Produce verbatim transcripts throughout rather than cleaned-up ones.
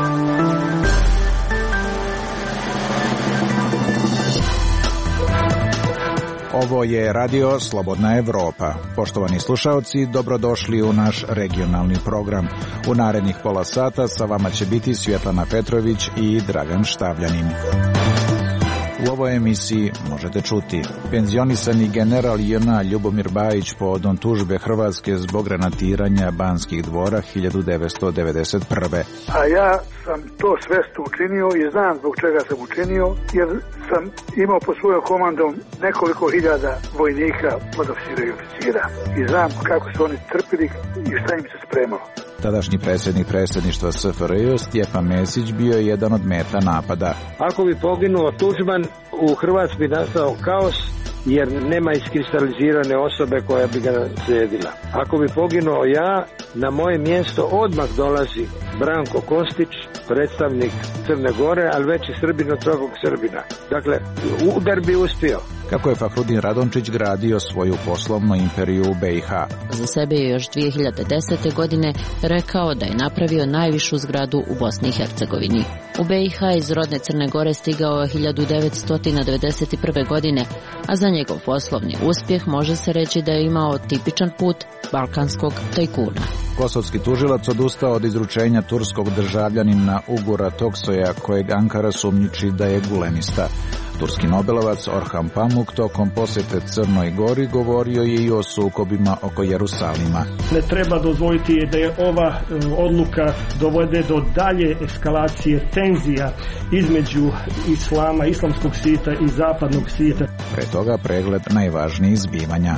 Ovo je Radio Slobodna Evropa. Poštovani slušaoci, dobrodošli u naš regionalni program. U narednih pola sata sa vama će biti Svjetlana Petrović i Dragan Štavljanin. U ovoj emisiji možete čuti: penzionisani general J N A Ljubomir Bajić povodom tužbe Hrvatske zbog granatiranja Banskih dvora hiljadu devetsto devedeset prve. A ja sam to svesno učinio i znam zbog čega sam učinio, jer sam imao pod svojom komandom nekoliko hiljada vojnika, podoficira i oficira. I znam kako su oni trpili i šta im se spremalo. Tadašnji predsjednik predsjedništva S F R J Stjepan Mesić bio je jedan od meta napada. Ako bi poginuo Tuđman, u Hrvatskoj bi nastao kaos, jer nema iskristalizirane osobe koja bi ga slijedila. Ako bi poginuo ja, na moje mjesto odmah dolazi Branko Kostić, predstavnik Crne Gore, ali već i Srbin od drugog Srbina. Dakle, udar bi uspio. Kako je Fahrudin Radončić gradio svoju poslovnu imperiju u B i H? Za sebe je još dvije hiljade desete. godine rekao da je napravio najvišu zgradu u Bosni i Hercegovini. U B i H iz rodne Crne Gore stigao je hiljadu devetsto devedeset prve. godine, a za njegov poslovni uspjeh može se reći da je imao tipičan put balkanskog tajkuna. Kosovski tužilac odustao od izručenja turskog državljanina Ugura Toksoja, kojeg Ankara sumnjiči da je gulenista. Turski nobelovac Orhan Pamuk tokom posjete Crnoj Gori govorio je i o sukobima oko Jerusalima. Ne treba dozvoliti da je ova odluka dovede do dalje eskalacije tenzija između islama, islamskog svijeta i zapadnog svijeta. Pre toga pregled najvažnijih zbivanja.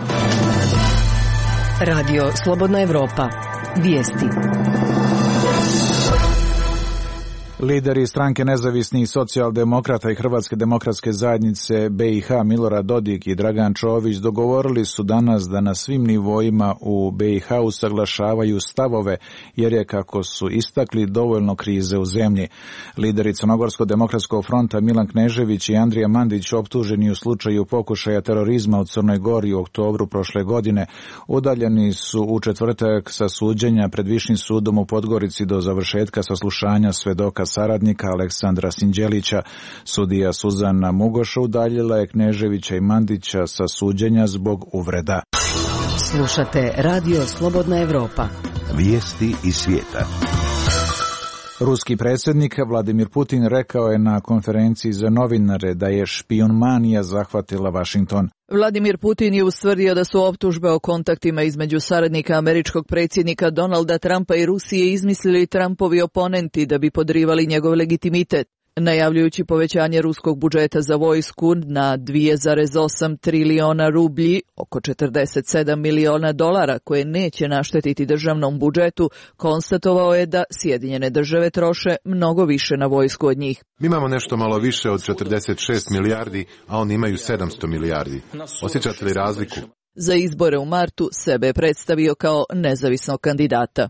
Radio Slobodna Evropa. Vijesti. Lideri stranke nezavisnih socijaldemokrata i Hrvatske demokratske zajednice B i H Milorad Dodik i Dragan Čović dogovorili su danas da na svim nivoima u B i H usaglašavaju stavove, jer je, kako su istakli, dovoljno krize u zemlji. Lideri Crnogorsko-demokratskog fronta Milan Knežević i Andrija Mandić, optuženi u slučaju pokušaja terorizma u Crnoj Gori u oktobru prošle godine, udaljeni su u četvrtak sa suđenja pred Višim sudom u Podgorici do završetka saslušanja svedoka saradnika Aleksandra Sinđelića. Sudija Suzana Mugoša udaljila je Kneževića i Mandića sa suđenja zbog uvreda. Slušate Radio Slobodna Evropa. Vijesti iz svijeta. Ruski predsjednik Vladimir Putin rekao je na konferenciji za novinare da je špijunmanija zahvatila Washington. Vladimir Putin je ustvrdio da su optužbe o kontaktima između saradnika američkog predsjednika Donalda Trumpa i Rusije izmislili Trumpovi oponenti da bi podrivali njegov legitimitet. Najavljujući povećanje ruskog budžeta za vojsku na dva zarez osam trilijona rublji, oko četrdeset sedam miliona dolara, koje neće naštetiti državnom budžetu, konstatovao je da Sjedinjene države troše mnogo više na vojsku od njih. Mi imamo nešto malo više od četrdeset šest milijardi, a oni imaju sedamsto milijardi. Osjećate li razliku? Za izbore u martu sebe je predstavio kao nezavisnog kandidata.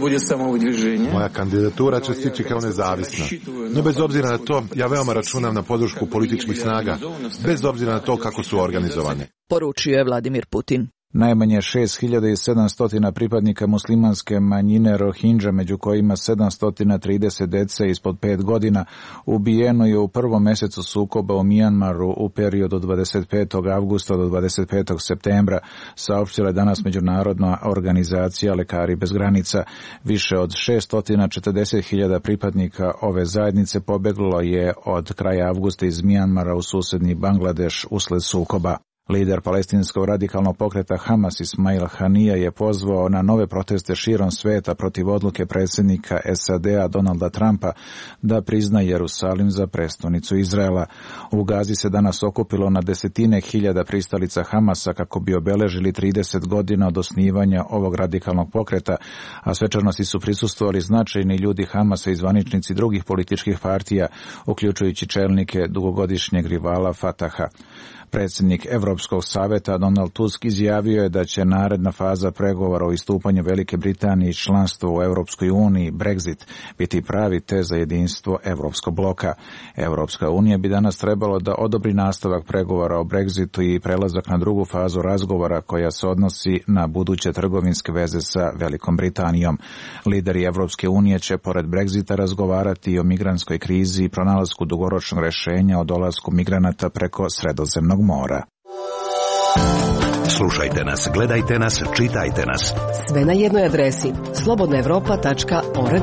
Moja kandidatura će stići kao nezavisna. No bez obzira na to, ja veoma računam na podršku političkih snaga, bez obzira na to kako su organizovane. Poručio je Vladimir Putin. Najmanje šest hiljada sedamsto pripadnika muslimanske manjine Rohingya, među kojima sedamsto trideset dece ispod pet godina, ubijeno je u prvom mjesecu sukoba u Mijanmaru u periodu od dvadeset petog avgusta do dvadeset petog septembra, saopštila je danas Međunarodna organizacija Lekari bez granica. Više od šesto četrdeset hiljada pripadnika ove zajednice pobjeglo je od kraja avgusta iz Mijanmara u susjedni Bangladeš usled sukoba. Lider palestinskog radikalnog pokreta Hamas Ismail Hanija je pozvao na nove proteste širom sveta protiv odluke predsjednika S A D-a Donalda Trumpa da prizna Jerusalim za prestonicu Izraela. U Gazi se danas okupilo na desetine hiljada pristalica Hamasa kako bi obeležili trideset godina od osnivanja ovog radikalnog pokreta, a svečanosti su prisustvovali značajni ljudi Hamasa i zvaničnici drugih političkih partija, uključujući čelnike dugogodišnjeg rivala Fataha. Predsjednik Evropske Europskog saveta Donald Tusk izjavio je da će naredna faza pregovora o istupanju Velike Britanije i članstvu u Europskoj uniji, Brexit, biti pravi test za jedinstvo Europskog bloka. Europska unija bi danas trebalo da odobri nastavak pregovora o Brexitu i prelazak na drugu fazu razgovora koja se odnosi na buduće trgovinske veze sa Velikom Britanijom. Lideri Europske unije će pored Brexita razgovarati i o migrantskoj krizi i pronalasku dugoročnog rešenja o dolasku migranata preko Sredozemnog mora. Slušajte nas, gledajte nas, čitajte nas. Sve na jednoj adresi slobodna evropa tačka org.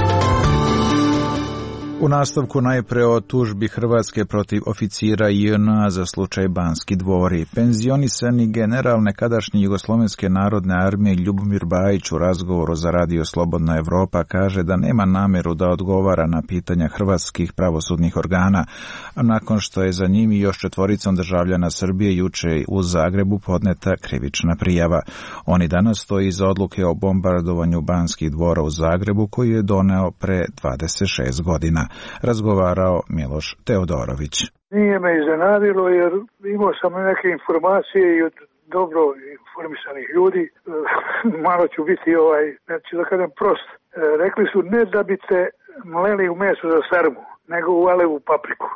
U nastavku najpre o tužbi Hrvatske protiv oficira J N A za slučaj Banski dvori. Penzionisani general nekadašnje Jugoslovenske narodne armije Ljubomir Bajić u razgovoru za radio Slobodna Evropa kaže da nema nameru da odgovara na pitanja hrvatskih pravosudnih organa, a nakon što je za njim i još četvoricom državljana Srbije juče u Zagrebu podneta krivična prijava. Oni danas stoji iza odluke o bombardovanju Banskih dvora u Zagrebu koji je doneo pre dvadeset šest godina. Razgovarao Miloš Teodorović. Nije me iznenadilo jer imao sam neke informacije i od dobro informisanih ljudi. Malo ću biti ovaj, neću da kažem prost. Rekli su ne da bi te mleli u meso za sarmu, nego u alevu papriku.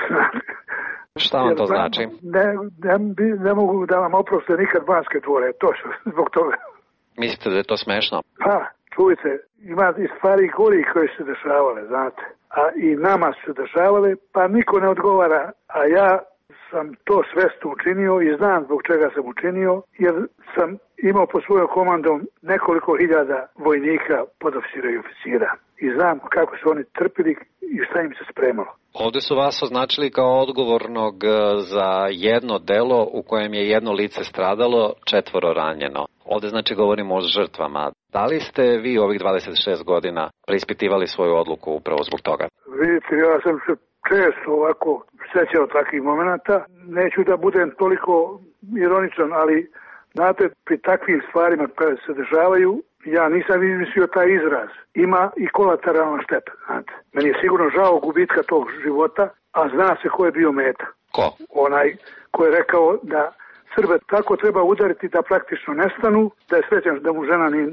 Šta vam to znači? Ne, ne, ne mogu da vam oproste nikad Banske dvore, to što zbog toga. Mislite da je to smešno? Pa, čujte, ima i stvari gori koje se dešavale, znate. A i nama su dešavale, pa niko ne odgovara, a ja sam to svesno učinio i znam zbog čega sam učinio, jer sam imao pod svojom komandom nekoliko hiljada vojnika, podoficira i oficira. I znam kako su oni trpili i šta im se spremalo. Ovde su vas označili kao odgovornog za jedno delo u kojem je jedno lice stradalo, četvoro ranjeno. Ovde znači govorimo o žrtvama. Da li ste vi ovih dvadeset šest godina preispitivali svoju odluku upravo zbog toga? Vidite, ja sam se često ovako sećao takvih momenata. Neću da budem toliko ironičan, ali znate, pri takvim stvarima koje se dešavaju, ja nisam izmislio taj izraz. Ima i kolateralna šteta, znate. Meni je sigurno žao gubitka tog života, a zna se ko je bio meta. Ko? Onaj ko je rekao da Srbe tako treba udariti da praktično nestanu, da je srećan da mu žena ni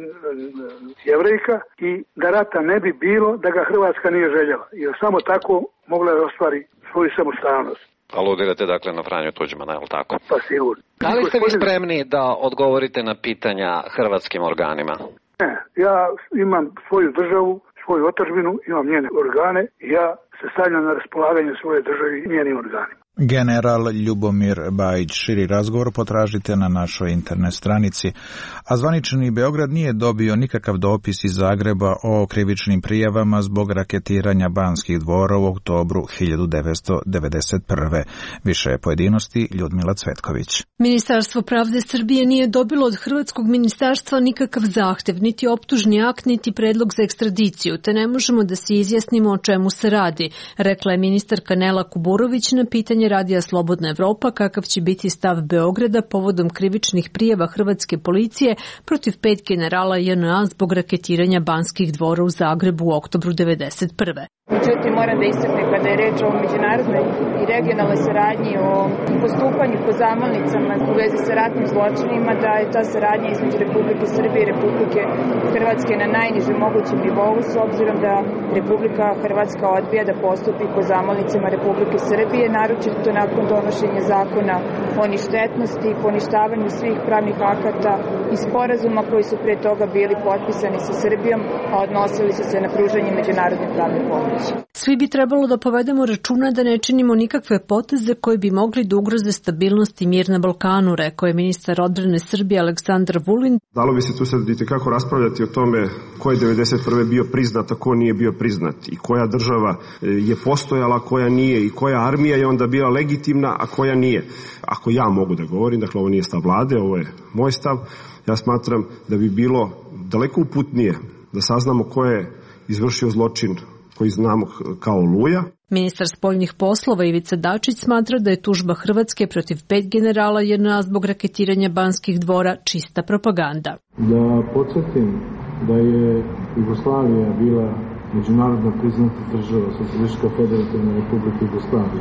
Jevrejka i da rata ne bi bilo da ga Hrvatska nije željela. Jer samo tako mogla je ostvari svoju samostalnost. Aludirate dakle na Franju Tuđmana, je li tako? Pa sigurno. Da li ste vi spremni da odgovorite na pitanja hrvatskim organima? Ne, ja imam svoju državu, svoju otadžbinu, imam njene organe i ja se stavljam na raspolaganje svoje države i njenim organima. General Ljubomir Bajić. Širi razgovor potražite na našoj internet stranici. A zvanični Beograd nije dobio nikakav dopis iz Zagreba o krivičnim prijavama zbog raketiranja Banskih dvora u oktobru hiljadu devetsto devedeset prve. Više pojedinosti Ljudmila Cvetković. Ministarstvo pravde Srbije nije dobilo od Hrvatskog ministarstva nikakav zahtev, niti optužni akt, niti predlog za ekstradiciju, te ne možemo da se izjasnimo o čemu se radi, rekla je ministarka Nela Kuburović na pitanje radija Slobodna Evropa kakav će biti stav Beograda povodom krivičnih prijava hrvatske policije protiv pet generala J N A zbog raketiranja Banskih dvora u Zagrebu u oktobru devedeset prve. Međutim, moram da istaknem kada je reč o međunarodnoj i regionalnoj saradnji, o postupanju po zamolnicama u vezi sa ratnim zločinima, da je ta saradnja između Republike Srbije i Republike Hrvatske na najnižem mogućem nivou, s obzirom da Republika Hrvatska odbija da postupi po zamolnicama Republike Srbije, naročito nakon donošenja zakona o ništetnosti i poništavanju svih pravnih akata i sporazuma koji su pre toga bili potpisani sa Srbijom, a odnosili su se na pružanje međunarodne pravne pomoći. Svi bi trebalo da povedemo računa da ne činimo nikakve poteze koji bi mogli da ugroze stabilnost i mir na Balkanu, rekao je ministar odbrane Srbije Aleksandar Vulin. Dalo bi se tu sad kako raspravljati o tome ko je devedeset prve bio priznat, a ko nije bio priznat i koja država je postojala, koja nije i koja armija je onda bila legitimna, a koja nije. Ako ja mogu da govorim, dakle ovo nije stav vlade, ovo je moj stav, ja smatram da bi bilo daleko uputnije da saznamo ko je izvršio zločin koji znamo kao Oluja. Ministar spoljnih poslova Ivica Dačić smatra da je tužba Hrvatske protiv pet generala J N A zbog raketiranja Banskih dvora čista propaganda. Da podsjetim da je Jugoslavija bila međunarodno priznata država, Socijalistička federativna republika Jugoslavija.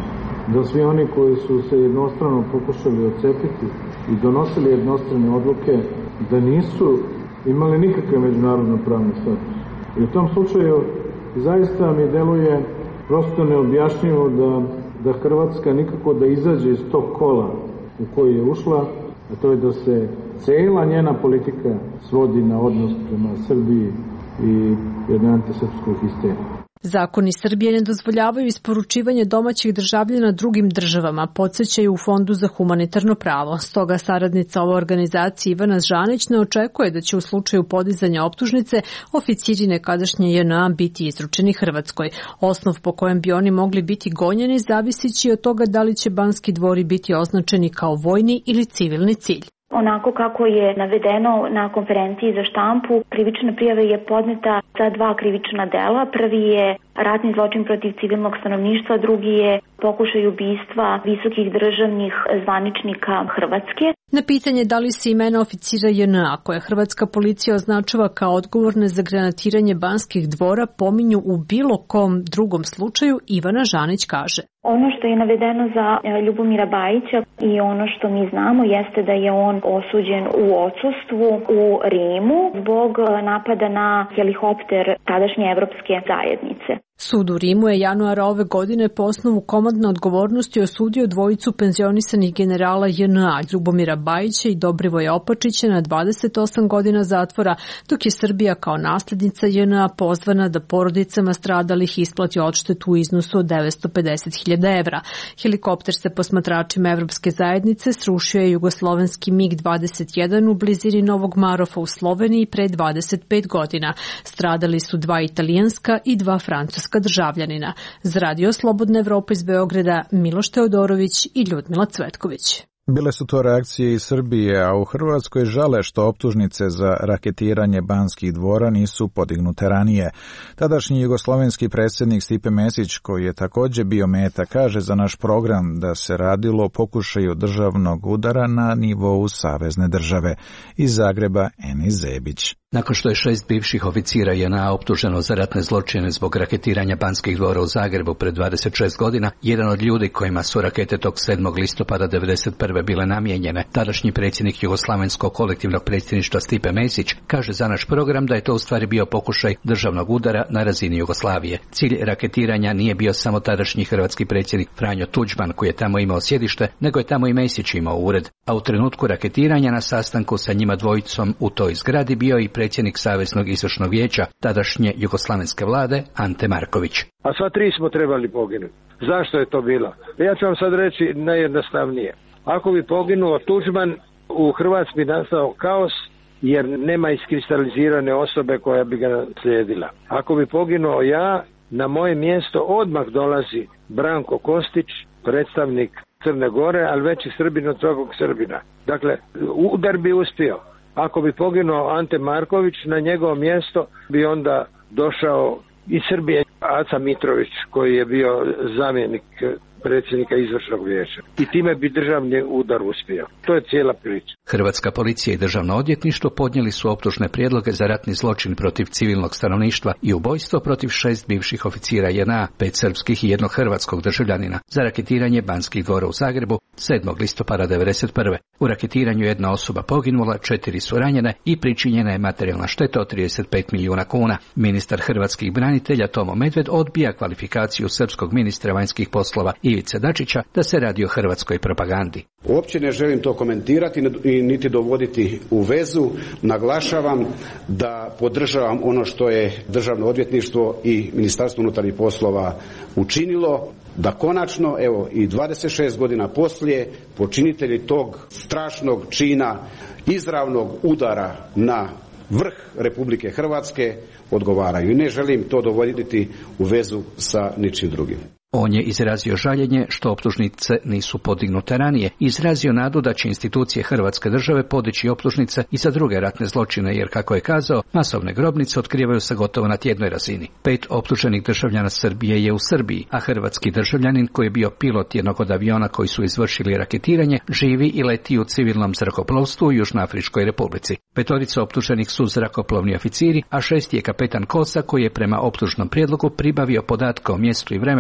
da svi oni koji su se jednostrano pokušali odcepiti i donosili jednostrane odluke, da nisu imali nikakve međunarodno pravne status. I u tom slučaju zaista mi deluje prosto neobjašnjivo da, da Hrvatska nikako da izađe iz tog kola u koji je ušla, a to je da se cijela njena politika svodi na odnos prema Srbiji i jednoj antisrpskoj histeriji. Zakoni Srbije ne dozvoljavaju isporučivanje domaćih državljana drugim državama, podsjećaju u Fondu za humanitarno pravo. Stoga saradnica ove organizacije Ivana Žanić ne očekuje da će u slučaju podizanja optužnice oficiri nekadašnje J N A biti izručeni Hrvatskoj. Osnov po kojem bi oni mogli biti gonjeni zavisići od toga da li će Banski dvori biti označeni kao vojni ili civilni cilj. Onako kako je navedeno na konferenciji za štampu, krivična prijava je podneta za dva krivična dela. Prvi je ratni zločin protiv civilnog stanovništva, drugi je pokušaj ubistva visokih državnih zvaničnika Hrvatske. Na pitanje da li se imena oficira J N A koje hrvatska policija označava kao odgovorne za granatiranje Banskih dvora pominju u bilo kom drugom slučaju, Ivana Žanić kaže. Ono što je navedeno za Ljubomira Bajića i ono što mi znamo jeste da je on osuđen u odsustvu u Rimu zbog napada na helikopter tadašnje evropske zajednice. Sud u Rimu je januara ove godine po osnovu komandne odgovornosti osudio dvojicu penzionisanih generala J N A, Ljubomira Bajića i Dobrivoja Opačića na dvadeset osam godina zatvora, dok je Srbija kao nasljednica J N A pozvana da porodicama stradalih isplati odštetu u iznosu od devetsto pedeset hiljada evra. Helikopter se posmatračima Evropske zajednice srušio je jugoslovenski MiG dvadeset jedan u blizini Novog Marofa u Sloveniji pre dvadeset pet godina. Stradali su dva italijanska i dva francuska državljanina. Za Radio Slobodna Evropa iz Beograda, Miloš Teodorović i Ljudmila Cvetković. Bile su to reakcije iz Srbije, a u Hrvatskoj žale što optužnice za raketiranje Banskih dvora nisu podignute ranije. Tadašnji jugoslovenski predsjednik Stipe Mesić, koji je također bio meta, kaže za naš program da se radilo o pokušaju državnog udara na nivou savezne države. Iz Zagreba, Enis Zebić. Nakon što je šest bivših oficira J N A optuženo za ratne zločine zbog raketiranja Banskih dvora u Zagrebu pred dvadeset šest godina, jedan od ljudi kojima su rakete tog sedmog listopada devedeset prve bile namijenjene, tadašnji predsjednik Jugoslavenskog kolektivnog predsjedništva Stipe Mesić, kaže za naš program da je to u stvari bio pokušaj državnog udara na razini Jugoslavije. Cilj raketiranja nije bio samo tadašnji hrvatski predsjednik Franjo Tuđman, koji je tamo imao sjedište, nego je tamo i Mesić imao ured. A u trenutku raketiranja na sastanku sa njima dvojicom u toj zgradi bio i predsjednik Saveznog izvršnog vijeća tadašnje jugoslavenske vlade Ante Marković. A sva tri smo trebali poginuti. Zašto je to bilo? Ja ću vam sad reći najjednostavnije. Ako bi poginuo Tuđman, u Hrvatskoj bi nastao kaos jer nema iskristalizirane osobe koja bi ga slijedila. Ako bi poginuo ja, na moje mjesto odmah dolazi Branko Kostić, predstavnik Crne Gore, ali veći Srbin od svakog Srbina. Dakle, udar bi uspio. Ako bi poginuo Ante Marković, na njegovo mjesto bi onda došao iz Srbije Aca Mitrović, koji je bio zamjenik predsjednika izvršnog vijeća. I time bi državni udar uspio. To je cijela priča. Hrvatska policija i državno odvjetništvo podnijeli su optužne prijedloge za ratni zločin protiv civilnog stanovništva i ubojstvo protiv šest bivših oficira J N A, pet srpskih i jednog hrvatskog državljanina za raketiranje Banskih dvora u Zagrebu sedmog listopada devedeset prve. U raketiranju jedna osoba poginula, četiri su ranjene i pričinjena je materijalna šteta od trideset pet milijuna kuna. Ministar hrvatskih branitelja Tomo Medved odbija kvalifikaciju srpskog ministra vanjskih poslova Ivice Dačića da se radi o hrvatskoj propagandi. Uopće ne želim to komentirati i niti dovoditi u vezu. Naglašavam da podržavam ono što je Državno odvjetništvo i Ministarstvo unutarnjih poslova učinilo, da konačno, evo i dvadeset šest godina poslije, počinitelji tog strašnog čina izravnog udara na vrh Republike Hrvatske odgovaraju. I ne želim to dovoditi u vezu sa ničim drugim. On je izrazio žaljenje što optužnice nisu podignute ranije, izrazio nadu da će institucije Hrvatske države podići optužnice i za druge ratne zločine, jer kako je kazao, masovne grobnice otkrivaju se gotovo na tjednoj razini. Pet optuženih državljana Srbije je u Srbiji, a hrvatski državljanin koji je bio pilot jednog od aviona koji su izvršili raketiranje, živi i leti u civilnom zrakoplovstvu u Južnoafričkoj Republici. Petorica optuženih su zrakoplovni oficiri, a šesti je kapetan Kosa koji je prema optužnom prijedlogu pribavio podatke o mjestu i vremenu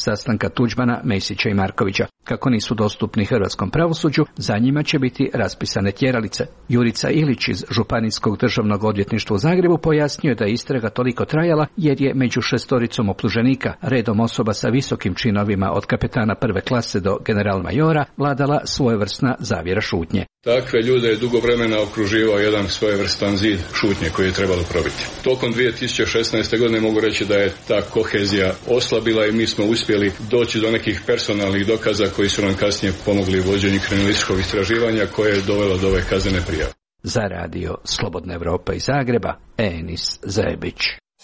sastanka Tuđmana, Mesića i Markovića. Kako nisu dostupni hrvatskom pravosuđu, za njima će biti raspisane tjeralice. Jurica Ilić iz Županijskog državnog odvjetništva u Zagrebu pojasnio je da je istraga toliko trajala jer je među šestoricom optuženika, redom osoba sa visokim činovima od kapetana prve klase do general-majora, vladala svojevrsna zavjera šutnje. Takve ljude je dugo vremena okruživao jedan svojevrstan zid šutnje koji je trebalo probiti. Tokom dvije tisuće šesnaeste. godine mogu reći da je ta kohezija oslabila i mi smo uspjeli doći do nekih personalnih dokaza koji su nam kasnije pomogli u vođenju kriminalističkog istraživanja koje je dovelo do ove kaznene prijave. Za radio Slobodna Evropa iz Zagreba, Enis Zebić.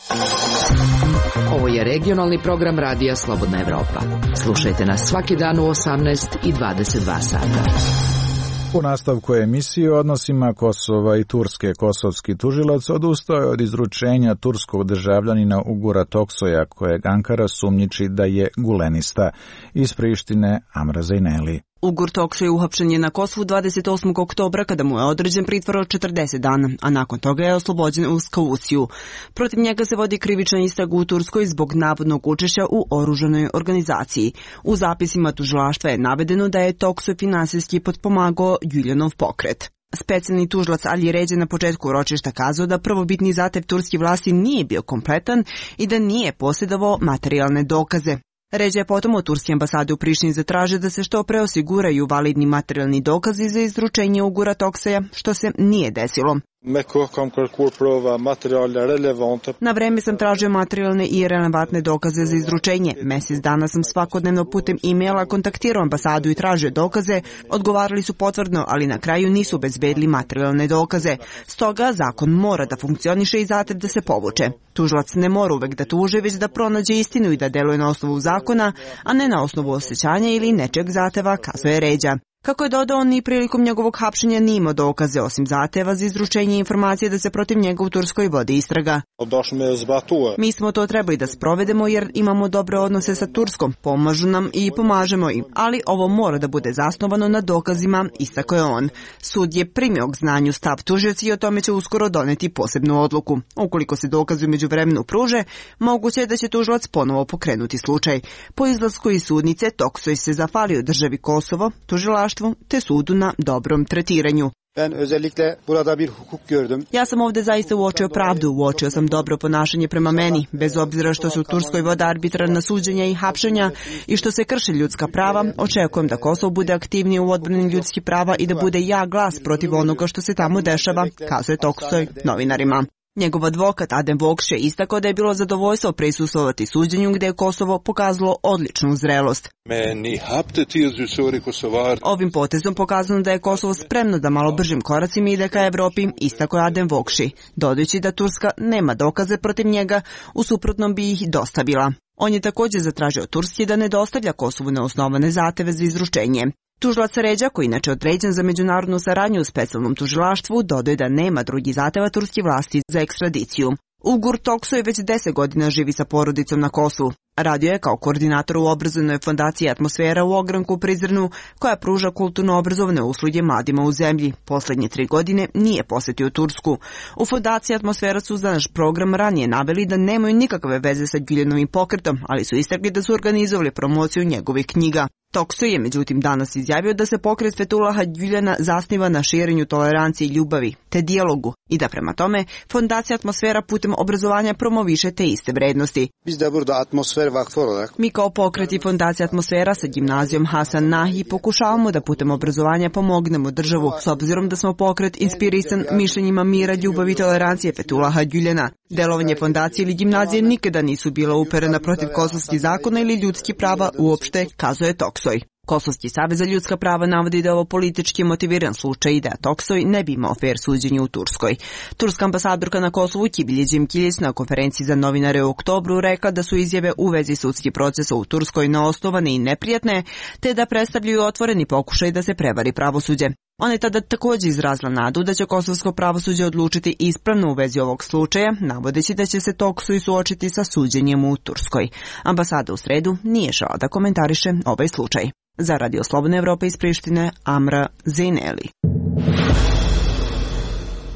Ovo je regionalni program radija Slobodna Evropa. Slušajte nas svaki dan u osamnaest i dvadeset dva sata. U nastavku emisije o odnosima Kosova i Turske, kosovski tužilac odustao je od izručenja turskog državljanina Ugura Toksoja, kojeg Ankara sumnjiči da je gulenista. Iz Prištine, Amra Zejneli. Ugur Toksoj uhapšen je na Kosovu dvadeset osmog oktobra kada mu je određen pritvor od četrdeset dana, a nakon toga je oslobođen uz kauciju. Protiv njega se vodi krivična istraga u Turskoj zbog navodnog učešća u oružanoj organizaciji. U zapisima tužilaštva je navedeno da je Toksoj finansijski potpomagao Güljanov pokret. Specijalni tužilac Ali Ređe na početku ročišta kazao da prvobitni zahtev turske vlasti nije bio kompletan i da nije posjedovao materijalne dokaze. Ređe je potom od turske ambasade u Prištini zatražio da se što pre osiguraju validni materijalni dokazi za izručenje Ugura Toksoja, što se nije desilo. Na vreme sam tražio materijalne i relevantne dokaze za izručenje. Mesec dana sam svakodnevno putem e-maila kontaktirao ambasadu i tražio dokaze. Odgovarali su potvrdno, ali na kraju nisu obezbedili materijalne dokaze. Stoga zakon mora da funkcioniše i zahtev da se povuče. Tužilac ne mora uvek da tuže, već da pronađe istinu i da deluje na osnovu zakona, a ne na osnovu osjećanja ili nečeg zahteva, kazuje Ređa. Kako je dodao, ni prilikom njegovog hapšenja nije imao dokaze osim zahteva za izručenje informacije da se protiv njega u Turskoj vodi istraga. Mi smo to trebali da sprovedemo jer imamo dobre odnose sa Turskom, pomažu nam i pomažemo im, ali ovo mora da bude zasnovano na dokazima, istakao je on. Sud je primio k znanju stav tužioca i o tome će uskoro doneti posebnu odluku. Ukoliko se dokazi u međuvremenu pruže, moguće je da će tužilac ponovo pokrenuti slučaj. Po izlasku iz sudnice, Toksoj se zahvalio državi Kosovo, tužilaštvu te sudu na dobrom tretiranju. Ja sam ovdje zaista uočio pravdu, uočio sam dobro ponašanje prema meni, bez obzira što su u Turskoj vode arbitrarna suđenja i hapšenja i što se krše ljudska prava, očekujem da Kosovo bude aktivnije u odbrani ljudskih prava i da bude ja glas protiv onoga što se tamo dešava, kazuje Toksoj novinarima. Njegov advokat Adem Vokš je istakao da je bilo zadovoljstvo prisustvovati suđenju gde je Kosovo pokazalo odličnu zrelost. Ovim potezom pokazano da je Kosovo spremno da malo bržim koracima ide ka Evropi, istakao je Adem Vokši, dodajući da Turska nema dokaze protiv njega, u suprotnom bi ih dostavila. On je također zatražio Turski da ne dostavlja Kosovu neosnovane zahteve za izručenje. Tužilac Ređa, koji inače određen za međunarodnu saradnju u specijalnom tužilaštvu, dodaje da nema drugih zahteva turske vlasti za ekstradiciju. Ugur Toksoj već deset godina živi sa porodicom na Kosovu. Radio je kao koordinator u obrazovnoj fondaciji Atmosfera u ogranku u Prizrenu, koja pruža kulturno-obrazovne usluge mladima u zemlji. Poslednje tri godine nije posetio Tursku. U fondaciji Atmosfera su za naš program ranije naveli da nemaju nikakve veze sa Güljanovim pokretom, ali su istakli da su organizovali promociju njegovih knjiga. Toksoj je međutim danas izjavio da se pokret Fethullaha Güljana zasniva na širenju tolerancije i ljubavi, te dijalogu, i da prema tome Fondacija Atmosfera putem obrazovanja promoviše te iste vrednosti. Mi kao pokret i Fondacija Atmosfera sa gimnazijom Hasan Nahi pokušavamo da putem obrazovanja pomognemo državu, s obzirom da smo pokret inspirisan mišljenjima mira, ljubavi i tolerancije Fethullaha Güljana. Delovanje fondacije ili gimnazije nikada nisu bila uperena protiv kosovskih zakona ili ljudskih prava uopšte, kazuje Toksoj. Kosovski savez za ljudska prava navodi da je ovo politički motiviran slučaj i da Toksoj ne bi imao fair suđenje u Turskoj. Turska ambasadorka na Kosovu Kibilje Đimkilić na konferenciji za novinare u oktobru rekla da su izjave u vezi sudskih procesa u Turskoj neosnovane i neprijatne, te da predstavljaju otvoreni pokušaj da se prevari pravosuđe. Ona je tada također izrazila nadu da će kosovsko pravosuđe odlučiti ispravno u vezi ovog slučaja, navodeći da će se Toksoj suočiti sa suđenjem u Turskoj. Ambasada u sredu nije žela da komentariše ovaj slučaj. Za Radio Slobodne Evrope iz Prištine, Amra Zejneli.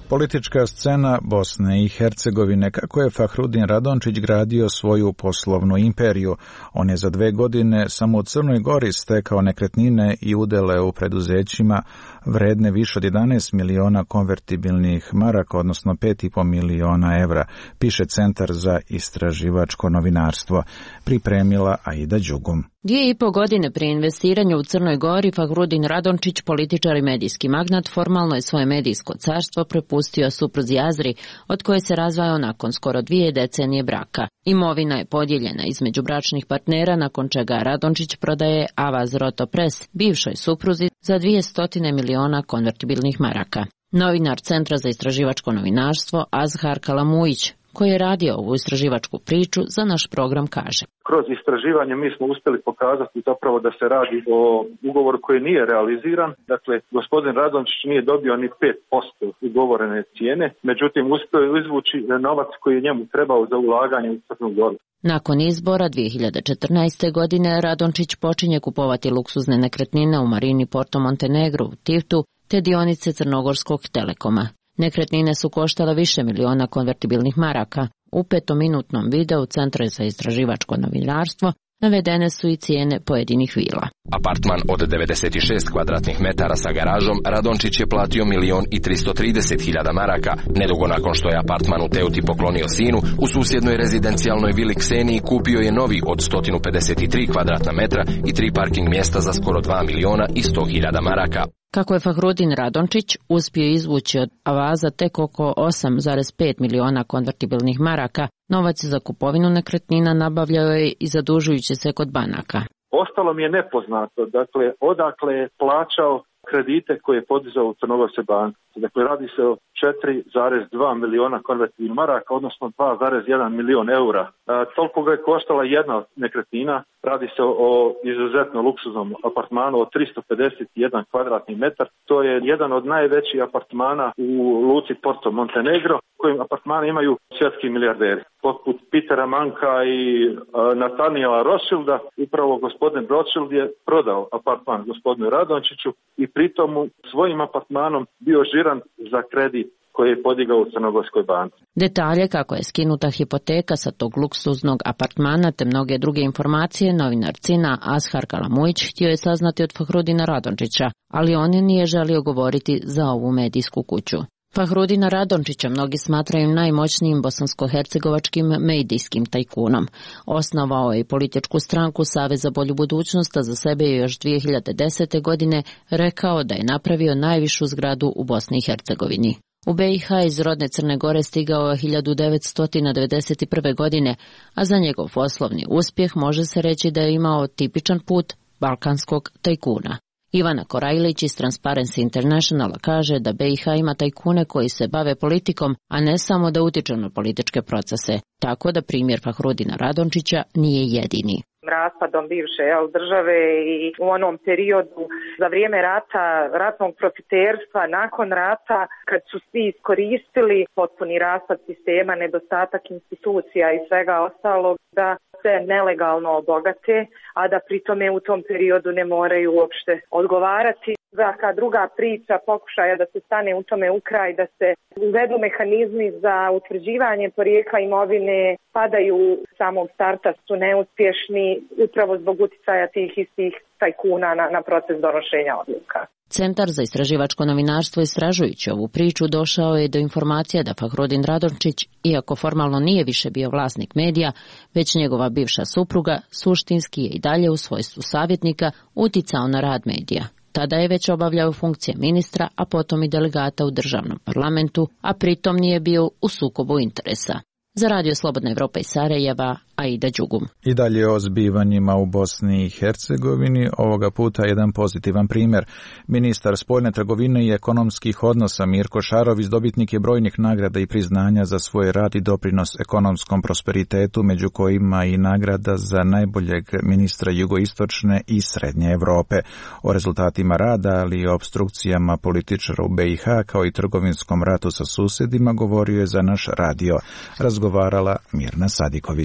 Politička scena Bosne i Hercegovine. Kako je Fahrudin Radončić gradio svoju poslovnu imperiju? On je za dve godine samo u Crnoj Gori stekao nekretnine i udele u preduzećima vredne više od jedanaest miliona konvertibilnih maraka, odnosno pet i po miliona evra, piše Centar za istraživačko novinarstvo. Pripremila Aida Đugum. Dvije i po godine prije investiranja u Crnoj Gori, Fahrudin Radončić, političar i medijski magnat, formalno je svoje medijsko carstvo prepustio supruzi Azri, od koje se razvajao nakon skoro dvije decenije braka. Imovina je podijeljena između bračnih partnera, nakon čega Radončić prodaje Avaz Roto Press bivšoj supruzi za dvjesto miliona konvertibilnih maraka. Novinar Centra za istraživačko novinarstvo Azhar Kalamuić, koji je radio ovu istraživačku priču, za naš program kaže: Kroz istraživanje mi smo uspjeli pokazati zapravo da se radi o ugovoru koji nije realiziran. Dakle, gospodin Radončić nije dobio ni pet posto ugovorene cijene, međutim uspio je izvući novac koji je njemu trebao za ulaganje u Crnu Goru. Nakon izbora dvije hiljade četrnaeste. godine Radončić počinje kupovati luksuzne nekretnine u marini Porto Montenegro u Tivtu te dionice Crnogorskog Telekoma. Nekretnine su koštale više miliona konvertibilnih maraka. U petominutnom videu Centra za istraživačko novinarstvo navedene su i cijene pojedinih vila. Apartman od devedeset šest kvadratnih metara sa garažom Radončić je platio milion i tristo trideset hiljada maraka. Nedugo nakon što je apartman u Teuti poklonio sinu, u susjednoj rezidencijalnoj vili Kseniji kupio je novi od sto pedeset tri kvadratna metra i tri parking mjesta za skoro dva miliona i sto hiljada maraka. Kako je Fahrudin Radončić uspio izvući od Avaza tek oko osam zarez pet miliona konvertibilnih maraka, novac za kupovinu nekretnina nabavljao je i zadužujući se kod banaka. Ostalo mi je nepoznato, dakle, odakle je plaćao kredite koje je podizao u Crnogorskoj banci. Dakle, radi se o četiri zarez dva miliona konvertibilnih maraka, odnosno dva zarez jedan milion eura. E, toliko ga je koštala jedna nekretnina. Radi se o izuzetno luksuznom apartmanu od tristo pedeset jedan kvadratni metar. To je jedan od najvećih apartmana u luci Porto Montenegro, kojim apartmane imaju svjetski milijarderi. Poput Petera Manka i e, Nathaniela Rothschilda, upravo gospodin Rothschild je prodao apartman gospodinu Radončiću i pritom svojim apartmanom bio žiran za kredit koji je podigao u Crnogorskoj banci. Detalje kako je skinuta hipoteka sa tog luksuznog apartmana te mnoge druge informacije novinar Cina Azhar Kalamuić htio je saznati od Fahrudina Radončića, ali on nije želio govoriti za ovu medijsku kuću. Fahrudina Radončića mnogi smatraju najmoćnijim bosansko-hercegovačkim medijskim tajkunom. Osnovao je političku stranku Savez za bolju budućnost, a za sebe je još dvije hiljade desete. godine rekao da je napravio najvišu zgradu u Bosni i Hercegovini. U B i H iz rodne Crne Gore stigao je hiljadu devetsto devedeset prve. godine, a za njegov poslovni uspjeh može se reći da je imao tipičan put balkanskog tajkuna. Ivana Korajlić iz Transparency Internationala kaže da B i H ima tajkune koji se bave politikom, a ne samo da utiču na političke procese, tako da primjer Fahrudina Radončića nije jedini. Raspadom bivše jel, države i u onom periodu za vrijeme rata, ratnog profiterstva, nakon rata, kad su svi iskoristili potpuni raspad sistema, nedostatak institucija i svega ostalog, da se nelegalno obogate, a da pritome u tom periodu ne moraju uopšte odgovarati. Svaka druga priča pokušaja da se stane u tome u kraj, da se uvedu mehanizmi za utvrđivanje porijekla imovine, padaju u samog starta, su neuspješni upravo zbog uticaja tih istih tajkuna na, na proces donošenja odluka. Centar za istraživačko novinarstvo istražujući ovu priču došao je do informacija da Fahrudin Radončić, iako formalno nije više bio vlasnik medija, već njegova bivša supruga, suštinski je i dalje u svojstvu savjetnika uticao na rad medija. Tada je već obavljao funkcije ministra, a potom i delegata u državnom parlamentu, a pritom nije bio u sukobu interesa. Za Radio Slobodna Evropa iz Sarajeva, Aida Đugum. I dalje o zbivanjima u Bosni i Hercegovini, ovoga puta jedan pozitivan primjer. Ministar spoljne trgovine i ekonomskih odnosa Mirko Šarović dobitnik je brojnih nagrada i priznanja za svoj rad i doprinos ekonomskom prosperitetu, među kojima i nagrada za najboljeg ministra jugoistočne i srednje Europe. O rezultatima rada, ali i o opstrukcijama političara u B i H, kao i trgovinskom ratu sa susjedima, govorio je za naš radio. Razgovarala Mirna Sadiković.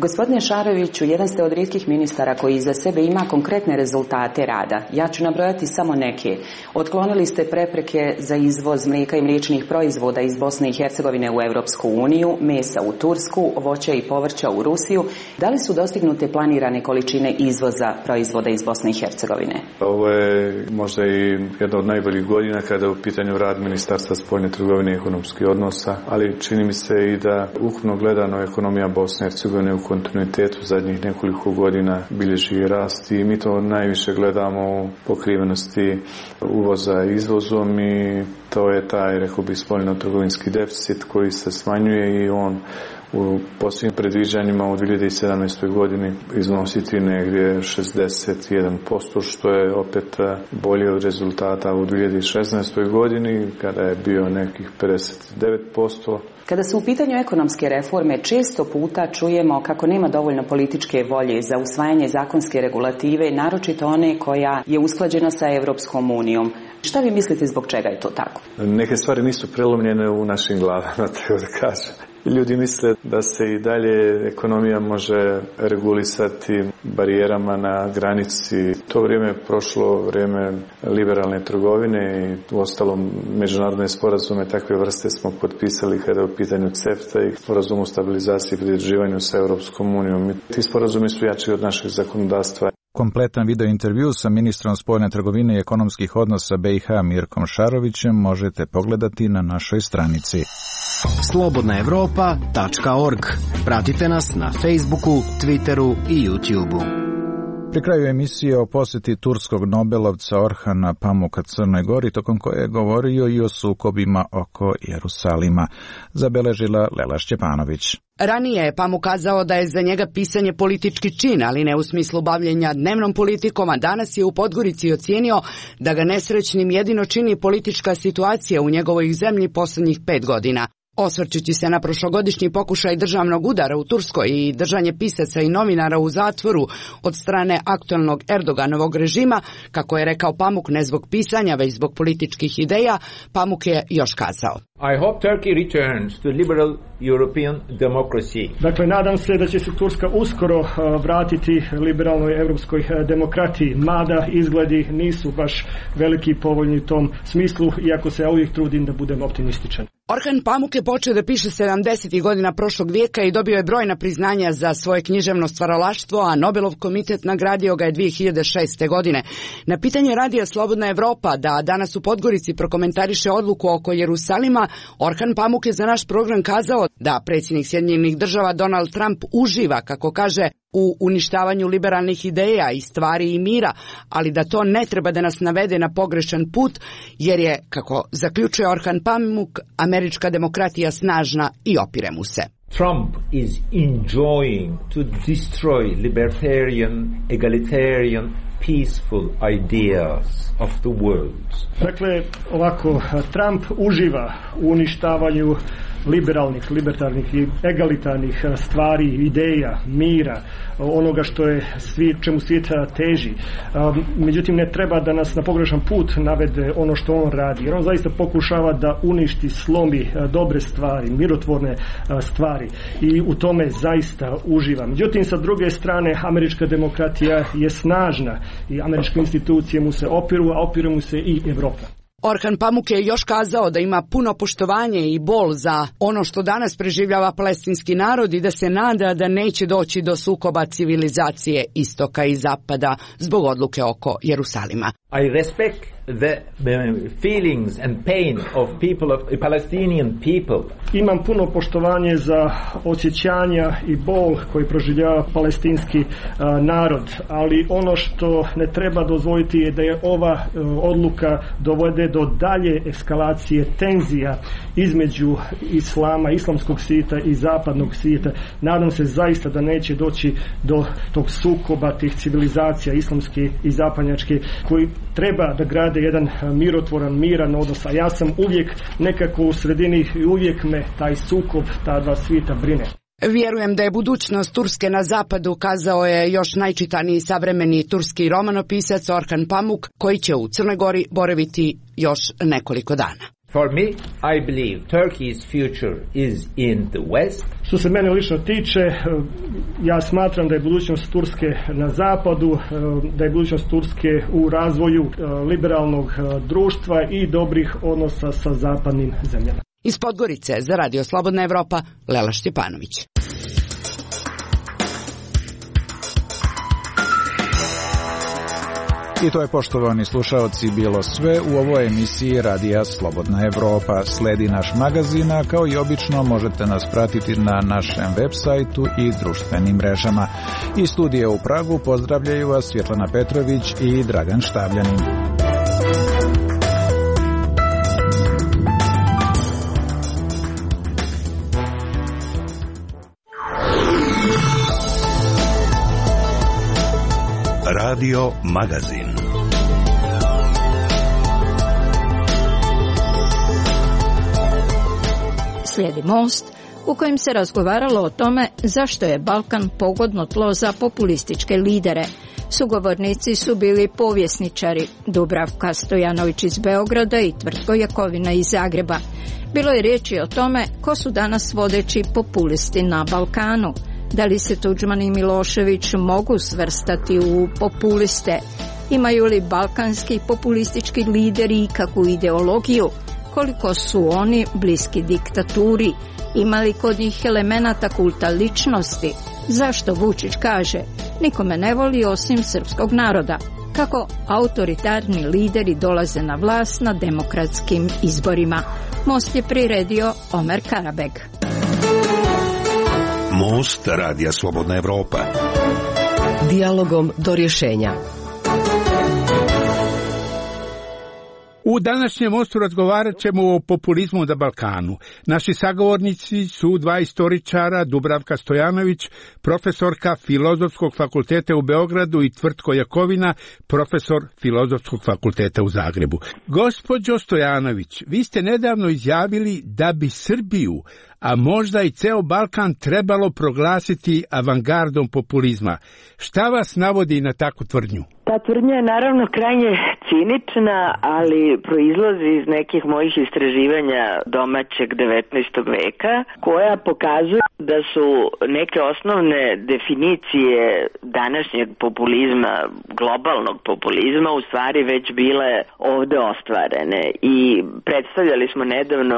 Gospodine Šaroviću, jedan ste od rijetkih ministara koji iza sebe ima konkretne rezultate rada. Ja ću nabrojati samo neke. Otklonili ste prepreke za izvoz mlijeka i mliječnih proizvoda iz Bosne i Hercegovine u Europsku uniju, mesa u Tursku, voća i povrća u Rusiju. Da li su dostignute planirane količine izvoza proizvoda iz Bosne i Hercegovine? Ovo je možda i jedna od najboljih godina kada je u pitanju rad Ministarstva spoljne trgovine i ekonomskih odnosa, ali čini mi se i da ukupno gledano ekonomija Bosne i Hercegovine u kontinuitetu zadnjih nekoliko godina bilježi rast i mi to najviše gledamo u pokrivenosti uvoza izvozom i to je taj, rekao bih, spoljno-trgovinski deficit koji se smanjuje i on u posljednjim predviđanjima u dvije hiljade sedamnaestoj godini iznositi negdje šezdeset jedan posto, što je opet bolje od rezultata u dvije hiljade šesnaestoj godini kada je bio nekih pedeset devet posto. Kada su u pitanju ekonomske reforme, često puta čujemo kako nema dovoljno političke volje za usvajanje zakonske regulative, naročito one koja je usklađena sa Europskom unijom. Šta vi mislite zbog čega je to tako? Neke stvari nisu prelomljene u našim glavama, treba da kažem. Ljudi misle da se i dalje ekonomija može regulisati barijerama na granici. To vrijeme je prošlo, vrijeme liberalne trgovine i u ostalom međunarodne sporazume takve vrste smo potpisali kada je u pitanju CEFTA i sporazum o stabilizaciji i pridruživanju sa Europskom unijom. Ti sporazumi su jači od našeg zakonodavstva. Kompletan video intervju sa ministrom spoljne trgovine i ekonomskih odnosa B i H Mirkom Šarovićem možete pogledati na našoj stranici slobodna evropa tačka org. Pratite nas na Facebooku, Twitteru i YouTubeu. Pri kraju emisije o posjeti turskog nobelovca Orhana Pamuka Crnoj Gori, tokom koje je govorio i o sukobima oko Jerusalima, zabeležila Lela Šćepanović. Ranije je Pamuk kazao da je za njega pisanje politički čin, ali ne u smislu bavljenja dnevnom politikom, a danas je u Podgorici ocijenio da ga nesrećnim jedino čini politička situacija u njegovoj zemlji posljednjih pet godina. Osvrćući se na prošlogodišnji pokušaj državnog udara u Turskoj i držanje pisaca i novinara u zatvoru od strane aktualnog Erdoganovog režima, kako je rekao Pamuk, ne zbog pisanja, već zbog političkih ideja, Pamuk je još kazao. I hope Turkey returns to liberal European democracy. Dakle, nadam se da će se Turska uskoro vratiti liberalnoj europskoj demokratiji, mada izgledi nisu baš veliki i povoljni u tom smislu, iako se ja uvijek trudim da budem optimističan. Orhan Pamuk je počeo da piše sedamdesetih godina prošlog vijeka i dobio je brojna priznanja za svoje književno stvaralaštvo, a Nobelov komitet nagradio ga je dvije hiljade šeste. godine. Na pitanje radija Slobodna Evropa da danas u Podgorici prokomentariše odluku oko Jerusalima, Orhan Pamuk je za naš program kazao da predsjednik Sjedinjenih Država Donald Trump uživa, kako kaže, u uništavanju liberalnih ideja i stvari i mira, ali da to ne treba da nas navede na pogrešan put, jer je, kako zaključuje Orhan Pamuk, američka demokratija snažna i opire mu se. Trump is enjoying to destroy libertarian, egalitarian, peaceful ideas of the world. Dakle, ovako, Trump uživa u uništavanju liberalnih, libertarnih i egalitarnih stvari, ideja, mira, onoga što je svijet, čemu svijet teži. Međutim, ne treba da nas na pogrešan put navede ono što on radi, jer on zaista pokušava da uništi, slomi dobre stvari, mirotvorne stvari i u tome zaista uživa. Međutim, sa druge strane, američka demokratija je snažna i američke institucije mu se opiru, a opire mu se i Evropa. Orhan Pamuk je još kazao da ima puno poštovanje i bol za ono što danas preživljava palestinski narod i da se nada da neće doći do sukoba civilizacije istoka i zapada zbog odluke oko Jerusalima. I respect the feelings and pain of people of Palestinian people. Imam puno poštovanje za osjećanja i bol koji proživljava palestinski uh, narod, ali ono što ne treba dozvoliti je da je ova uh, odluka dovede do dalje eskalacije tenzija između islama, islamskog svijeta i zapadnog svijeta. Nadam se zaista da neće doći do tog sukoba tih civilizacija islamske i zapadnjačke koji treba da grade jedan mirotvoran, miran odnos, a ja sam uvijek nekako u sredini i uvijek me taj sukob, ta dva svijeta brine. Vjerujem da je budućnost Turske na zapadu, kazao je još najčitaniji savremeni turski romanopisac Orhan Pamuk, koji će u Crnoj Gori boraviti još nekoliko dana. For me, I believe Turkey's future is in the West. Što se mene lično tiče, ja smatram da je budućnost Turske na zapadu, da je budućnost Turske u razvoju liberalnog društva i dobrih odnosa sa zapadnim zemljama. Iz Podgorice za Radio Slobodna Evropa, Lela Štjepanović. I to je, poštovani slušaoci, bilo sve u ovoj emisiji Radija Slobodna Evropa. Sledi naš magazin, a kao i obično možete nas pratiti na našem web sajtu i društvenim mrežama. Iz studija u Pragu pozdravljaju vas Svjetlana Petrović i Dragan Štavljanin. Radio Magazin. Slijedi Most, u kojem se razgovaralo o tome zašto je Balkan pogodno tlo za populističke lidere. Sugovornici su bili povjesničari Dubravka Stojanović iz Beograda i Tvrtko Jakovina iz Zagreba. Bilo je riječi o tome ko su danas vodeći populisti na Balkanu. Da li se Tudžman i Milošević mogu svrstati u populiste? Imaju li balkanski populistički lideri ikakvu ideologiju? Koliko su oni bliski diktaturi? Ima li kod njih elemenata kulta ličnosti? Zašto Vučić kaže nikome ne voli osim srpskog naroda? Kako autoritarni lideri dolaze na vlast na demokratskim izborima? Most je priredio Omer Karabeg. Most Radija Slobodna Evropa. Dijalogom do rješenja. U današnjem mostu razgovarat ćemo o populizmu na Balkanu. Naši sagovornici su dva istoričara, Dubravka Stojanović, profesorka Filozofskog fakulteta u Beogradu, i Tvrtko Jakovina, profesor Filozofskog fakulteta u Zagrebu. Gospođo Stojanović, vi ste nedavno izjavili da bi Srbiju, a možda i ceo Balkan, trebalo proglasiti avangardom populizma. Šta vas navodi na takvu tvrdnju? Ta tvrdnja je naravno krajnje cinična, ali proizlazi iz nekih mojih istraživanja domaćeg devetnaestog veka, koja pokazuju da su neke osnovne definicije današnjeg populizma, globalnog populizma, u stvari već bile ovde ostvarene. I predstavljali smo nedavno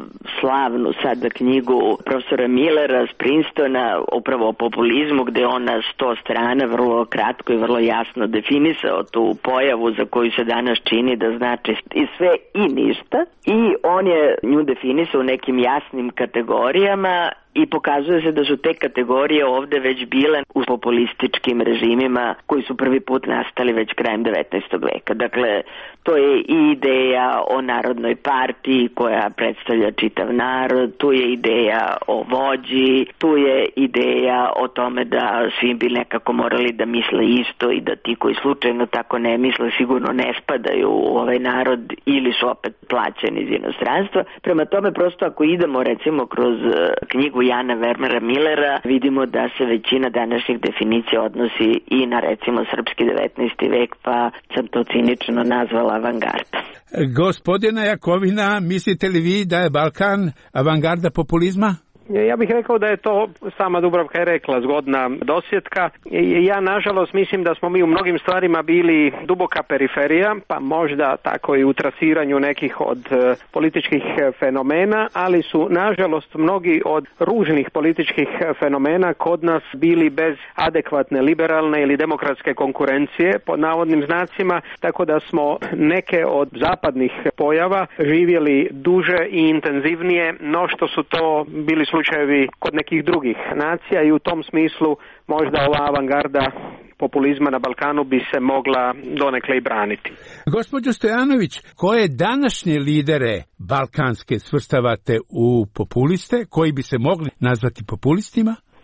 slavnu sada knjigu profesora Millera s Princetona, upravo o populizmu, gde on na sto strana vrlo kratko i vrlo jasno definisao definisao tu pojavu za koju se danas čini da znači i sve i ništa, i on je nju definisao u nekim jasnim kategorijama i pokazuje se da su te kategorije ovde već bile u populističkim režimima koji su prvi put nastali već krajem devetnaestog veka. Dakle, to je i ideja o narodnoj partiji koja predstavlja čitav narod, tu je ideja o vođi, tu je ideja o tome da svi bi nekako morali da misle isto i da ti koji slučajno tako ne misle sigurno ne spadaju u ovaj narod ili su opet plaćeni iz inostranstva. Prema tome, prosto ako idemo recimo kroz knjigu Jana Vermera Millera, vidimo da se većina današnjih definicija odnosi i na recimo srpski devetnaesti vek, pa sam to cinično nazvala avangarda. Gospodina Jakovina, mislite li vi da je Balkan avangarda populizma? Ja bih rekao da je to, sama Dubravka je rekla, zgodna dosjetka. Ja nažalost mislim da smo mi u mnogim stvarima bili duboka periferija, pa možda tako i u trasiranju nekih od političkih fenomena, ali su nažalost mnogi od ružnih političkih fenomena kod nas bili bez adekvatne liberalne ili demokratske konkurencije, pod navodnim znacima, tako da smo neke od zapadnih pojava živjeli duže i intenzivnije no što su to bili slučajevi kod nekih drugih nacija, i u tom smislu možda ova avangarda populizma na Balkanu bi se mogla donekle i braniti. Gospođo Stojanović, koje današnje lidere balkanske svrstavate u populiste, koji bi se mogli nazvati populistima? Pa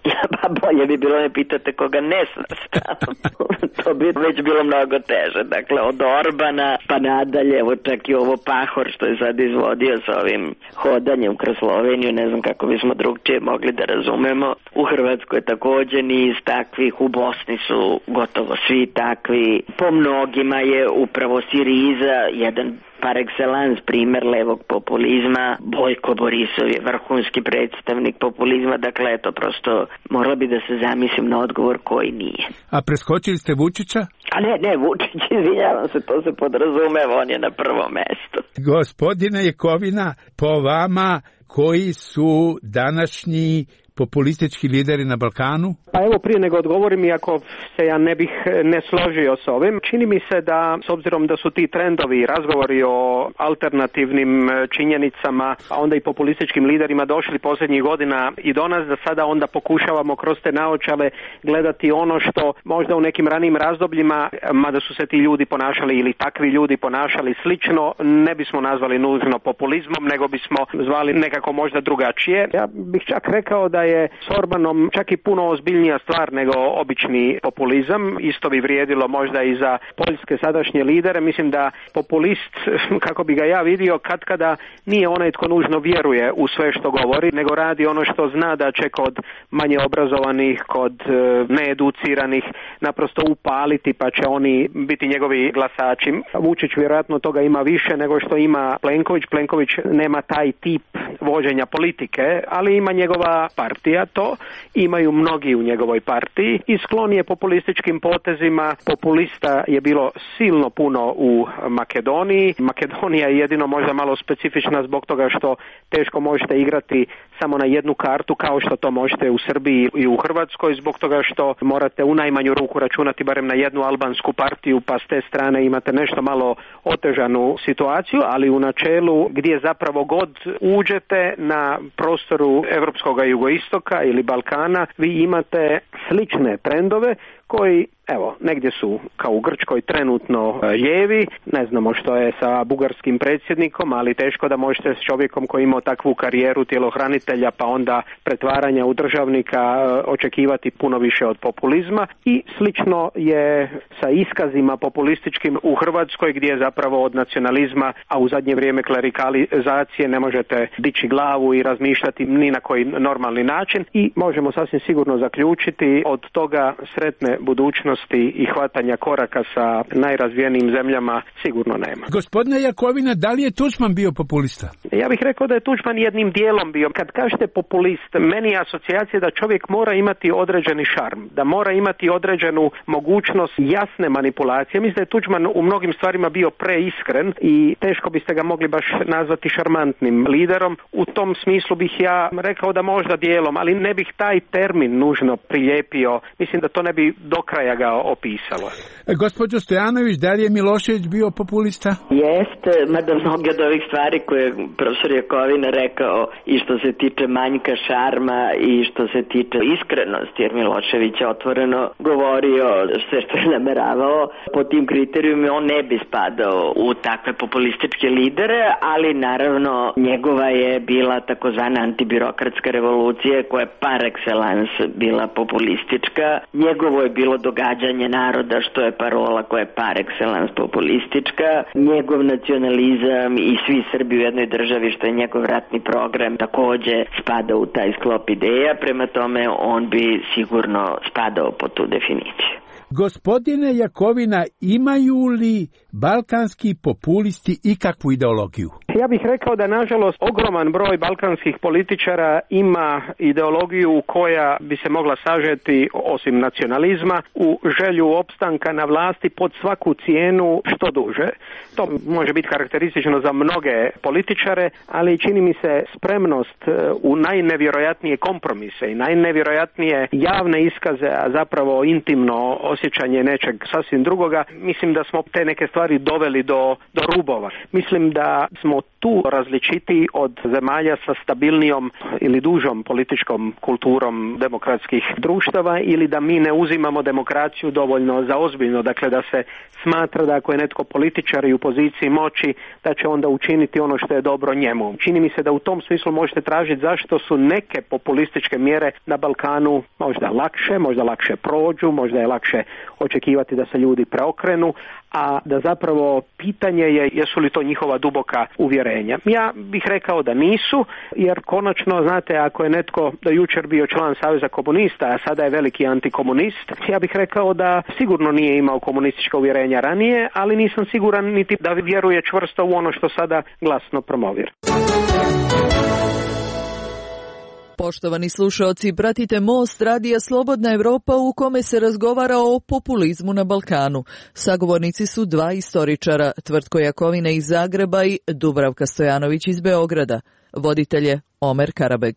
A bolje bi bilo ne pitate koga ne svrstavam. To bi već bilo mnogo teže. Dakle, od Orbana pa nadalje, evo čak i ovo Pahor što je sad izvodio sa ovim hodanjem kroz Sloveniju, ne znam kako bismo drugčije mogli da razumemo. U Hrvatskoj takođe niz takvih, u Bosni su gotovo svi takvi. Po mnogima je upravo Siriza jedan par excellence primer levog populizma. Bojko Borisov je vrhunski predstavnik populizma, dakle eto prosto morala bi da se zamislim na odgovor koji nije. A preskočili ste Vučića? A ne, ne, Vučić, izvinjavam se, to se podrazumeva, on je na prvom mestu. Gospodine Jakovina, po vama koji su današnji populistički lideri na Balkanu? Pa evo prije nego odgovorim, iako se ja ne bih ne složio s ovim, čini mi se da s obzirom da su ti trendovi, razgovori o alternativnim činjenicama, a onda i populističkim liderima došli posljednjih godina i do nas, da sada onda pokušavamo kroz te naočale gledati ono što možda u nekim ranijim razdobljima, mada su se ti ljudi ponašali ili takvi ljudi ponašali slično, ne bismo nazvali nužno populizmom, nego bismo zvali nekako možda drugačije. Ja bih čak rekao da je s Orbanom čak i puno ozbiljnija stvar nego obični populizam. Isto bi vrijedilo možda i za poljske sadašnje lidere. Mislim da populist, kako bi ga ja vidio, katkada nije onaj tko nužno vjeruje u sve što govori, nego radi ono što zna da će kod manje obrazovanih, kod needuciranih naprosto upaliti, pa će oni biti njegovi glasači. Vučić vjerojatno toga ima više nego što ima Plenković. Plenković nema taj tip vođenja politike, ali ima njegova partija to, imaju mnogi u njegovoj partiji i sklon je populističkim potezima. Populista je bilo silno puno u Makedoniji. Makedonija je jedino možda malo specifična zbog toga što teško možete igrati samo na jednu kartu kao što to možete u Srbiji i u Hrvatskoj, zbog toga što morate u najmanju ruku računati barem na jednu albansku partiju, pa s te strane imate nešto malo otežanu situaciju, ali u načelu gdje zapravo god uđete na prostoru evropskog jugoistoka ili Balkana, vi imate slične trendove koji, evo, negdje su kao u Grčkoj trenutno lijevi, ne znamo što je sa bugarskim predsjednikom, ali teško da možete s čovjekom koji imao takvu karijeru tjelohranitelja pa onda pretvaranja u državnika očekivati puno više od populizma i slično je sa iskazima populističkim u Hrvatskoj gdje zapravo od nacionalizma, a u zadnje vrijeme klerikalizacije ne možete dići glavu i razmišljati ni na koji normalni način i možemo sasvim sigurno zaključiti od toga sretne budućnosti i hvatanja koraka sa najrazvijenijim zemljama sigurno nema. Gospodine Jakovina, da li je Tuđman bio populista? Ja bih rekao da je Tuđman jednim dijelom bio. Kad kažete populist, meni je asocijacija da čovjek mora imati određeni šarm, da mora imati određenu mogućnost jasne manipulacije. Mislim da je Tuđman u mnogim stvarima bio preiskren i teško biste ga mogli baš nazvati šarmantnim liderom. U tom smislu bih ja rekao da možda dijelom, ali ne bih taj termin nužno prilijepio. Mislim da to ne bi do kraja ga opisalo. E, gospođo Stojanović, da li je Milošević bio populista? Jeste, mada mnoge od ovih stvari koje je profesor Jakovina rekao i što se tiče manjka šarma i što se tiče iskrenosti, jer Milošević je otvoreno govorio sve što je nameravao, po tim kriterijumima on ne bi spadao u takve populističke lidere, ali naravno njegova je bila takozvana antibirokratska revolucija koja je par excellence bila populistička. Njegovo je bilo događanje naroda, što je parola koja je par excellence populistička. Njegov nacionalizam i svi Srbi u jednoj državi, što je njegov ratni program, takođe spada u taj sklop ideja, prema tome on bi sigurno spadao po tu definiciju. Gospodine Jakovina, imaju li balkanski populisti ikakvu ideologiju? Ja bih rekao da nažalost ogroman broj balkanskih političara ima ideologiju koja bi se mogla sažeti osim nacionalizma u želju opstanka na vlasti pod svaku cijenu što duže. To može biti karakteristično za mnoge političare, ali čini mi se spremnost u najnevjerojatnije kompromise i najnevjerojatnije javne iskaze, a zapravo intimno osjećanje nečeg sasvim drugoga. Mislim da smo te neke stvari doveli do, do rubova. Mislim da smo tu različitiji od zemalja sa stabilnijom ili dužom političkom kulturom demokratskih društava, ili da mi ne uzimamo demokraciju dovoljno za ozbiljno, dakle da se smatra da ako je netko političar i u poziciji moći, da će onda učiniti ono što je dobro njemu. Čini mi se da u tom smislu možete tražiti zašto su neke populističke mjere na Balkanu možda lakše, možda lakše prođu, možda je lakše očekivati da se ljudi preokrenu, a da zapravo pitanje je jesu li to njihova duboka uvjerenja. Ja bih rekao da nisu, jer konačno, znate, ako je netko do jučer bio član Saveza komunista, a sada je veliki antikomunist, ja bih rekao da sigurno nije imao komunistička uvjerenja ranije, ali nisam siguran niti da vjeruje čvrsto u ono što sada glasno promovira. Poštovani slušaoci, pratite Most radija Slobodna Evropa u kome se razgovara o populizmu na Balkanu. Sagovornici su dva istoričara, Tvrtko Jakovina iz Zagreba i Dubravka Stojanović iz Beograda. Voditelj je Omer Karabeg.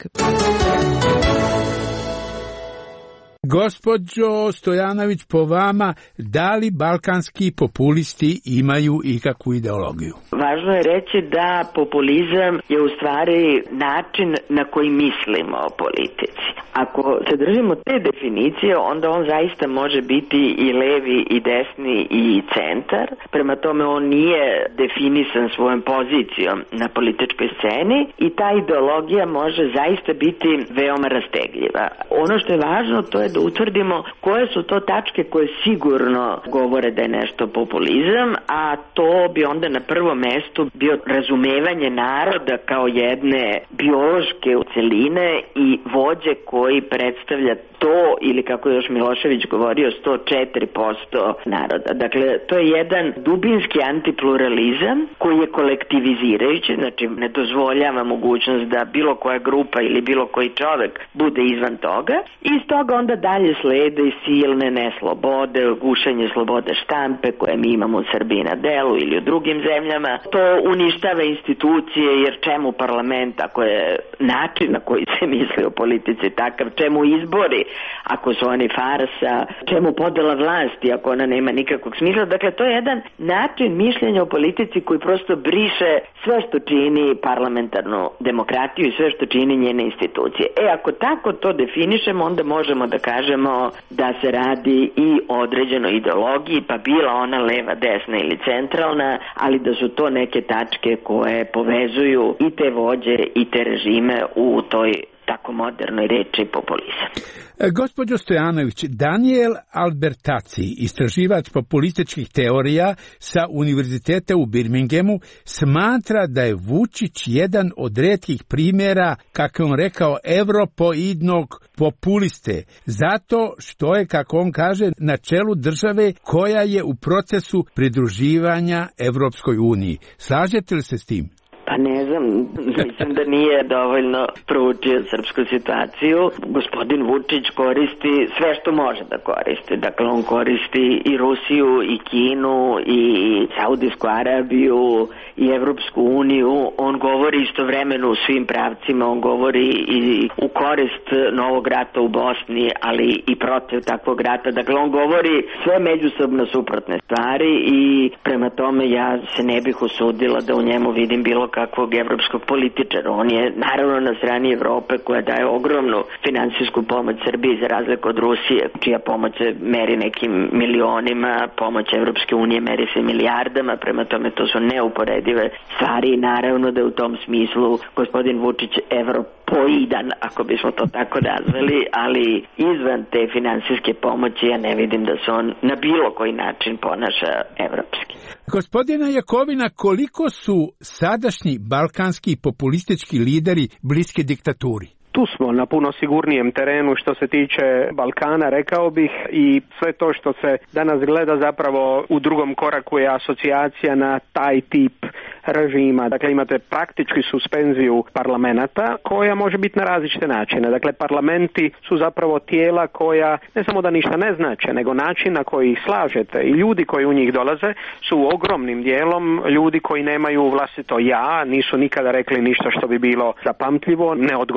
Gospođo Stojanović, po vama, da li balkanski populisti imaju ikakvu ideologiju? Važno je reći da populizam je u stvari način na koji mislimo o politici. Ako se držimo te definicije, onda on zaista može biti i levi, i desni, i centar. Prema tome on nije definisan svojom pozicijom na političkoj sceni i ta ideologija može zaista biti veoma rastegljiva. Ono što je važno, to je da utvrdimo koje su to tačke koje sigurno govore da je nešto populizam, a to bi onda na prvom mestu bio razumevanje naroda kao jedne biološke celine i vođe koji predstavlja to, ili kako je još Milošević govorio, sto četiri posto naroda. Dakle, to je jedan dubinski antipluralizam koji je kolektivizirajući, znači ne dozvoljava mogućnost da bilo koja grupa ili bilo koji čovek bude izvan toga. I iz toga onda dalje slede i silne neslobode, gušenje slobode štampe koje mi imamo u Srbiji na delu ili u drugim zemljama. To uništava institucije, jer čemu parlament ako je način na koji se misli o politici takav, čemu izbori ako su oni farsa, čemu podela vlasti ako ona nema nikakvog smisla. Dakle, to je jedan način mišljenja o politici koji prosto briše sve što čini parlamentarnu demokratiju i sve što čini njene institucije. E, ako tako to definišemo, onda možemo da kažemo da se radi i o određenoj ideologiji, pa bila ona leva, desna ili centralna, ali da su to neke tačke koje povezuju i te vođe i te režime u toj tako modernoj reči populizam. Gospođo Stojanović, Daniel Albertacci, istraživač populističkih teorija sa Univerziteta u Birminghamu, smatra da je Vučić jedan od retkih primjera, kako on rekao, evropoidnog populiste, zato što je, kako on kaže, na čelu države koja je u procesu pridruživanja Evropskoj uniji. Slažete li se s tim? Pa ne znam, mislim da nije dovoljno proučio srpsku situaciju. Gospodin Vučić koristi sve što može da koristi. Dakle, on koristi i Rusiju, i Kinu, i Saudijsku Arabiju, i Evropsku uniju. On govori istovremeno u svim pravcima, on govori i u korist novog rata u Bosni, ali i protiv takvog rata. Dakle, on govori sve međusobno suprotne stvari i prema tome ja se ne bih usudila da u njemu vidim bilo kakvog evropskog političara. On je naravno na strani Evrope koja daje ogromnu finansijsku pomoć Srbiji za razliku od Rusije, čija pomoć se meri nekim milionima, pomoć Evropske unije meri se milijardama, prema tome to su neuporedive stvari i naravno da u tom smislu gospodin Vučić evropoidan, ako bismo to tako nazvali, ali izvan te finansijske pomoći ja ne vidim da se on na bilo koji način ponaša evropski. Gospodina Jakovina, koliko su sadašnji balkanski populistički lideri bliski diktaturi? Tu smo na puno sigurnijem terenu što se tiče Balkana, rekao bih, i sve to što se danas gleda zapravo u drugom koraku je asocijacija na taj tip režima. Dakle, imate praktički suspenziju parlamenta koja može biti na različite načine. Dakle, parlamenti su zapravo tijela koja ne samo da ništa ne znače, nego način na koji ih slažete i ljudi koji u njih dolaze su ogromnim dijelom ljudi koji nemaju vlastito ja, nisu nikada rekli ništa što bi bilo zapamtljivo, ne odgovaraju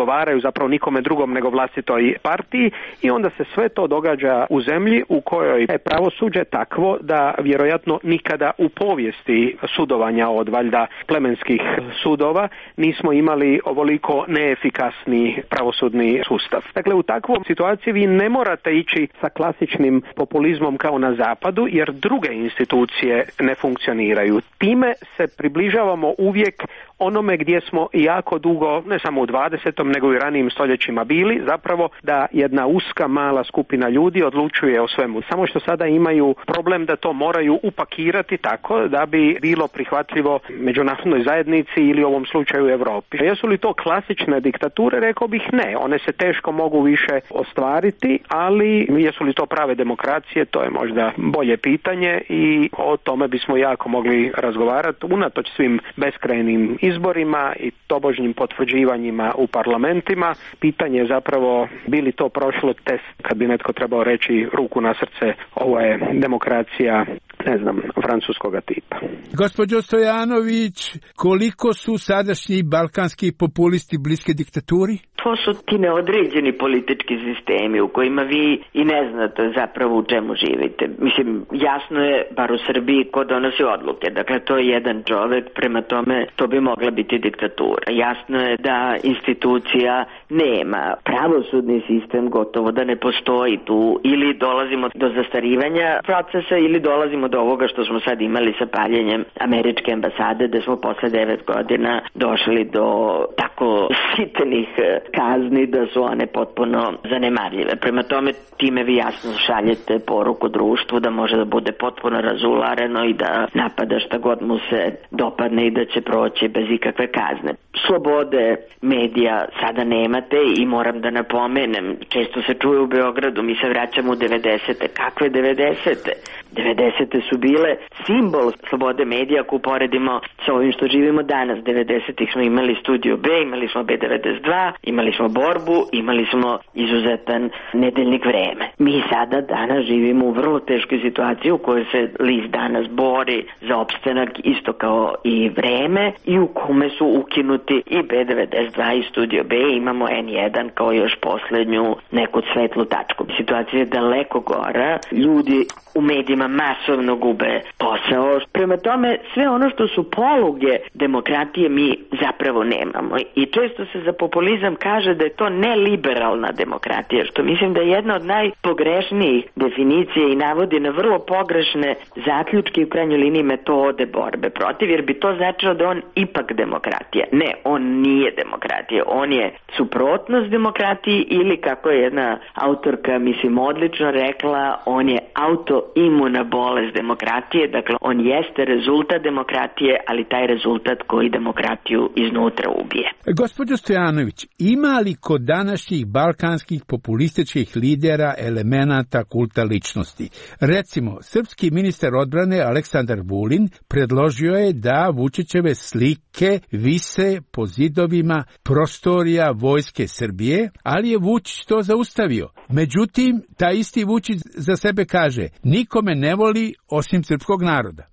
zapravo nikome drugom nego vlastitoj partiji i onda se sve to događa u zemlji u kojoj je pravosuđe takvo da vjerojatno nikada u povijesti sudovanja od valjda plemenskih sudova nismo imali ovoliko neefikasni pravosudni sustav. Dakle, u takvoj situaciji vi ne morate ići sa klasičnim populizmom kao na zapadu, jer druge institucije ne funkcioniraju. Time se približavamo uvijek onome gdje smo jako dugo, ne samo u dvadesetom nego i ranijim stoljećima bili, zapravo da jedna uska mala skupina ljudi odlučuje o svemu. Samo što sada imaju problem da to moraju upakirati tako da bi bilo prihvatljivo međunarodnoj zajednici ili u ovom slučaju Europi. Jesu li to klasične diktature? Rekao bih ne. One se teško mogu više ostvariti, ali jesu li to prave demokracije? To je možda bolje pitanje i o tome bismo jako mogli razgovarati unatoč svim beskrajnim izborima i tobožnjim potvrđivanjima u parlamentima. Pitanje je zapravo bi li to prošlo test, kad bi netko trebao reći ruku na srce, ovo je demokracija, ne znam, francuskoga tipa. Gospođo Stojanović, koliko su sadašnji balkanski populisti bliske diktaturi? To su ti neodređeni politički sistemi u kojima vi i ne znate zapravo u čemu živite. Mislim, jasno je, bar u Srbiji, ko donosi odluke. Dakle, to je jedan čovek, prema tome to bi mogla biti diktatura. Jasno je da institucija nema. Pravosudni sistem gotovo da ne postoji tu. Ili dolazimo do zastarivanja procesa ili dolazimo do ovoga što smo sad imali sa paljenjem američke ambasade, da smo posle devet godina došli do tako sitnih kazni da su one potpuno zanemarljive. Prema tome, time vi jasno šaljete poruku društvu da može da bude potpuno razulareno i da napada šta god mu se dopadne i da će proći bez ikakve kazne. Slobode medija sada nemate i moram da napomenem, često se čuje u Beogradu, mi se vraćamo u devedesete. Kakve devedesete? devedesete su bile simbol slobode medija ako uporedimo sa ovim što živimo danas. devedesetih smo imali Studio B, imali smo B devedeset dva, imali smo Borbu, imali smo izuzetan nedeljnik Vreme. Mi sada danas živimo u vrlo teškoj situaciji u kojoj se list Danas bori za opstanak isto kao i Vreme i u kome su ukinuti i B devedeset dva i Studio B, imamo N jedan kao još poslednju neku svetlu tačku. Situacija je daleko gora, ljudi u medijima masovno gube posao. Prema tome, sve ono što su poluge demokratije mi zapravo nemamo. I često se za populizam kaže da je to neliberalna demokratija, što mislim da je jedna od najpogrešnijih definicija i navodi na vrlo pogrešne zaključke i u krajnjoj liniji metode borbe protiv, jer bi to značilo da on ipak demokratija. Ne, on nije demokratija. On je suprotnost demokratiji ili, kako je jedna autorka, mislim, odlično rekla, on je autoimuna bolest demokratije. Dakle, on jeste rezultat demokratije, ali taj rezultat koji demokratiju iznutra ubije. Gospođo Stojanović, ima li kod današnjih balkanskih populističkih lidera elemenata kulta ličnosti? Recimo, srpski ministar odbrane Aleksandar Vulin predložio je da Vučićeve slike vise po zidovima prostorija Vojske Srbije, ali je Vučić to zaustavio. Međutim, taj isti Vučić za sebe kaže, nikome ne voli osim srpskog naroda.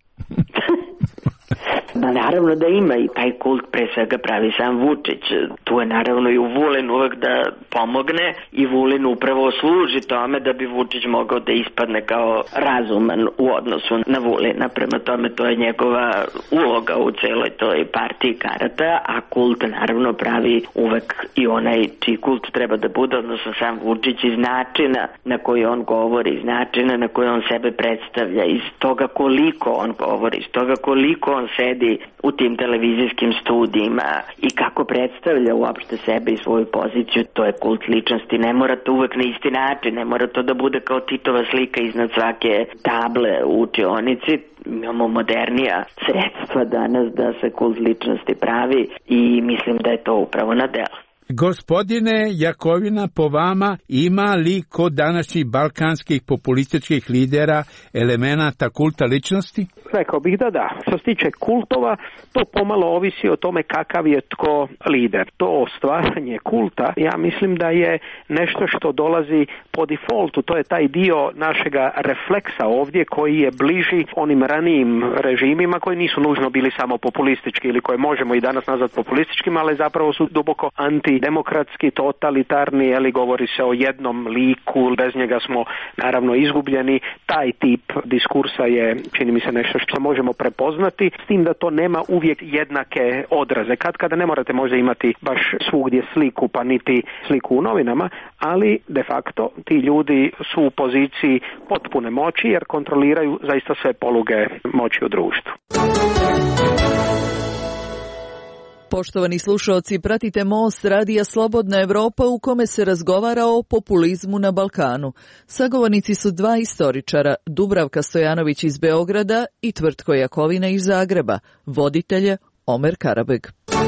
Ma naravno da ima i taj kult pre svega pravi sam Vučić. Tu je naravno i u Vulin uvek da pomogne i Vulin upravo služi tome da bi Vučić mogao da ispadne kao razuman u odnosu na Vulina. Prema tome to je njegova uloga u celoj toj partiji karata, a kult naravno pravi uvek i onaj čiji kult treba da bude, odnosno sam Vučić, iz načina na koji on govori, iz načina na koji on sebe predstavlja, iz toga koliko on govori, iz toga koliko on sedi u tim televizijskim studijima i kako predstavlja uopšte sebe i svoju poziciju. To je kult ličnosti. Ne mora to uvek na isti način, ne mora to da bude kao Titova slika iznad svake table u učionici. Imamo modernija sredstva danas da se kult ličnosti pravi i mislim da je to upravo na delu. Gospodine Jakovina, po vama, ima li kod današnjih balkanskih populističkih lidera elemenata kulta ličnosti? Rekao bih da da. Što se tiče kultova, to pomalo ovisi o tome kakav je tko lider. To stvaranje kulta, ja mislim da je nešto što dolazi po defaultu. To je taj dio našega refleksa ovdje koji je bliži onim ranijim režimima koji nisu nužno bili samo populistički ili koje možemo i danas nazvati populističkim, ali zapravo su duboko anti demokratski, totalitarni, ali govori se o jednom liku, bez njega smo naravno izgubljeni. Taj tip diskursa je, čini mi se, nešto što možemo prepoznati, s tim da to nema uvijek jednake odraze. Kad kada ne morate možda imati baš svugdje sliku, pa niti sliku u novinama, ali de facto ti ljudi su u poziciji potpune moći jer kontroliraju zaista sve poluge moći u društvu. Poštovani slušaoci, pratite Most radija Slobodna Evropa u kome se razgovara o populizmu na Balkanu. Sagovornici su dva istoričara, Dubravka Stojanović iz Beograda i Tvrtko Jakovina iz Zagreba, voditelje Omer Karabeg.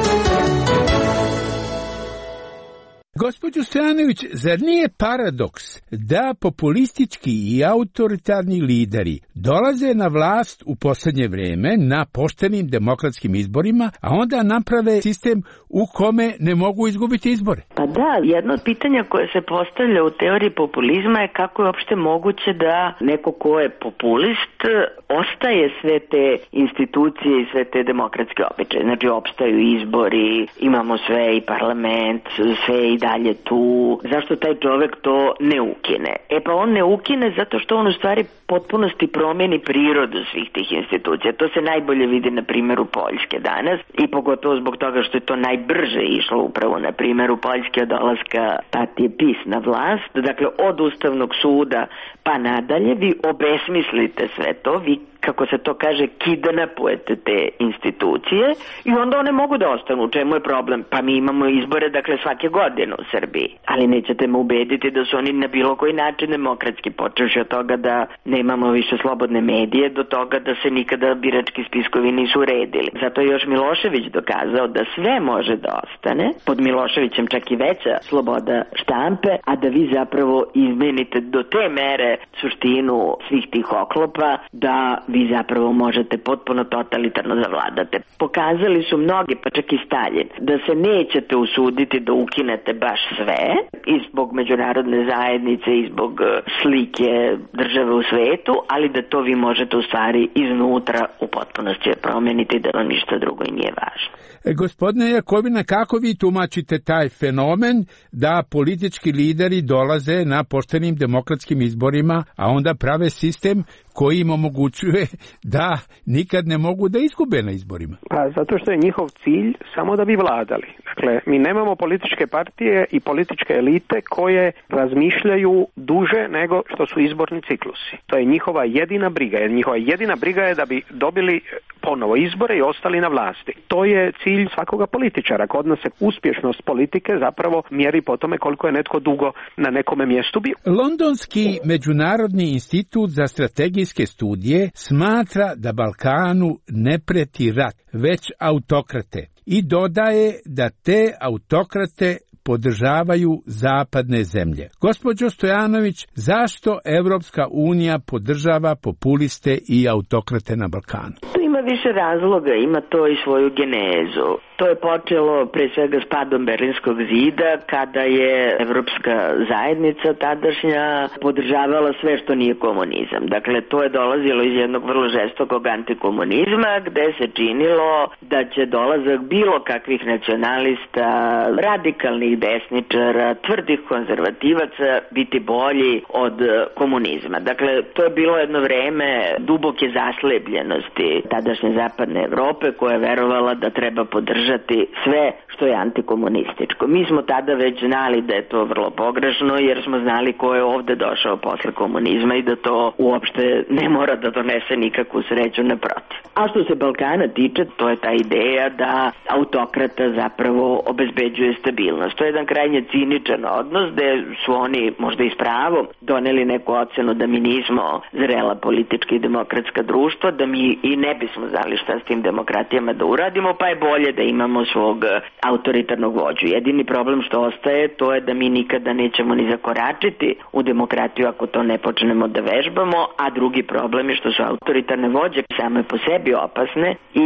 Gospođo Stojanović, zar nije paradoks da populistički i autoritarni lideri dolaze na vlast u posljednje vrijeme na poštenim demokratskim izborima, a onda naprave sistem u kome ne mogu izgubiti izbore? Pa da, jedno od pitanja koje se postavlja u teoriji populizma je kako je uopšte moguće da neko ko je populist ostaje sve te institucije i sve te demokratske običaje. Znači, opstaju izbori, imamo sve i parlament, sve i dalje tu. Zašto taj čovek to ne ukine? E pa on ne ukine zato što on u stvari potpunosti promeni prirodu svih tih institucija. To se najbolje vidi na primjeru Poljske danas i pogotovo zbog toga što je to najbrže išlo upravo na primjeru Poljske od dolaska partije PiS na vlast. Dakle, od Ustavnog suda pa nadalje vi obesmislite sve to, vi kako se to kaže, kidnapujete te institucije i onda one mogu da ostanu. U čemu je problem? Pa mi imamo izbore, dakle, svake godine u Srbiji. Ali nećete me ubediti da su oni na bilo koji način demokratski, počevši od toga da nemamo više slobodne medije, do toga da se nikada birački spiskovi nisu uredili. Zato je još Milošević dokazao da sve može da ostane, pod Miloševićem čak i veća sloboda štampe, a da vi zapravo izmenite do te mere suštinu svih tih oklopa da vi zapravo možete potpuno totalitarno zavladate. Pokazali su mnogi, pa čak i Staljin, da se nećete usuditi da ukinete baš sve i zbog međunarodne zajednice i zbog slike države u svetu, ali da to vi možete u stvari iznutra u potpunosti promeniti, da vam ništa drugo i nije važno. E, gospodine Jakovina, kako vi tumačite taj fenomen da politički lideri dolaze na poštenim demokratskim izborima, a onda prave sistem koji im omogućuje da nikad ne mogu da izgube na izborima? Pa zato što je njihov cilj samo da bi vladali. Dakle, mi nemamo političke partije i političke elite koje razmišljaju duže nego što su izborni ciklusi. To je njihova jedina briga. Jer njihova jedina briga je da bi dobili ponovo izbore i ostali na vlasti. To je cilj svakoga političara. Kod nas se uspješnost politike zapravo mjeri po tome koliko je netko dugo na nekome mjestu bio. Londonski međunarodni institut za strategijske studije smatra da Balkanu ne preti rat, već autokrate. I dodaje da te autokrate podržavaju zapadne zemlje. Gospođo Stojanović, zašto Evropska unija podržava populiste i autokrate na Balkanu? To ima više razloga, ima to i svoju genezu. To je počelo pre svega s padom Berlinskog zida, kada je Evropska zajednica tadašnja podržavala sve što nije komunizam. Dakle, to je dolazilo iz jednog vrlo žestokog antikomunizma, gde se činilo da će dolazak bilo kakvih nacionalista, radikalnih desničara, tvrdih konzervativaca biti bolji od komunizma. Dakle, to je bilo jedno vreme duboke zaslepljenosti tadašnje zapadne Evrope, koja je verovala da treba podržati sve što je antikomunističko. Mi smo tada već znali da je to vrlo pogrešno, jer smo znali ko je ovde došao posle komunizma i da to uopšte ne mora da donese nikakvu sreću, naprotiv. A što se Balkana tiče, to je ta ideja da autokrata zapravo obezbeđuje stabilnost. To je jedan krajnje ciničan odnos, gde su oni možda i s pravom doneli neku ocenu da mi nismo zrela politička i demokratska društva, da mi i ne bismo znali šta s tim demokratijama da uradimo, pa je bolje da imamo svog autoritarnog vođu. Jedini problem što ostaje, to je da mi nikada nećemo ni zakoračiti u demokratiju ako to ne počnemo da vežbamo, a drugi problem je što su autoritarne vođe same po sebi opasne i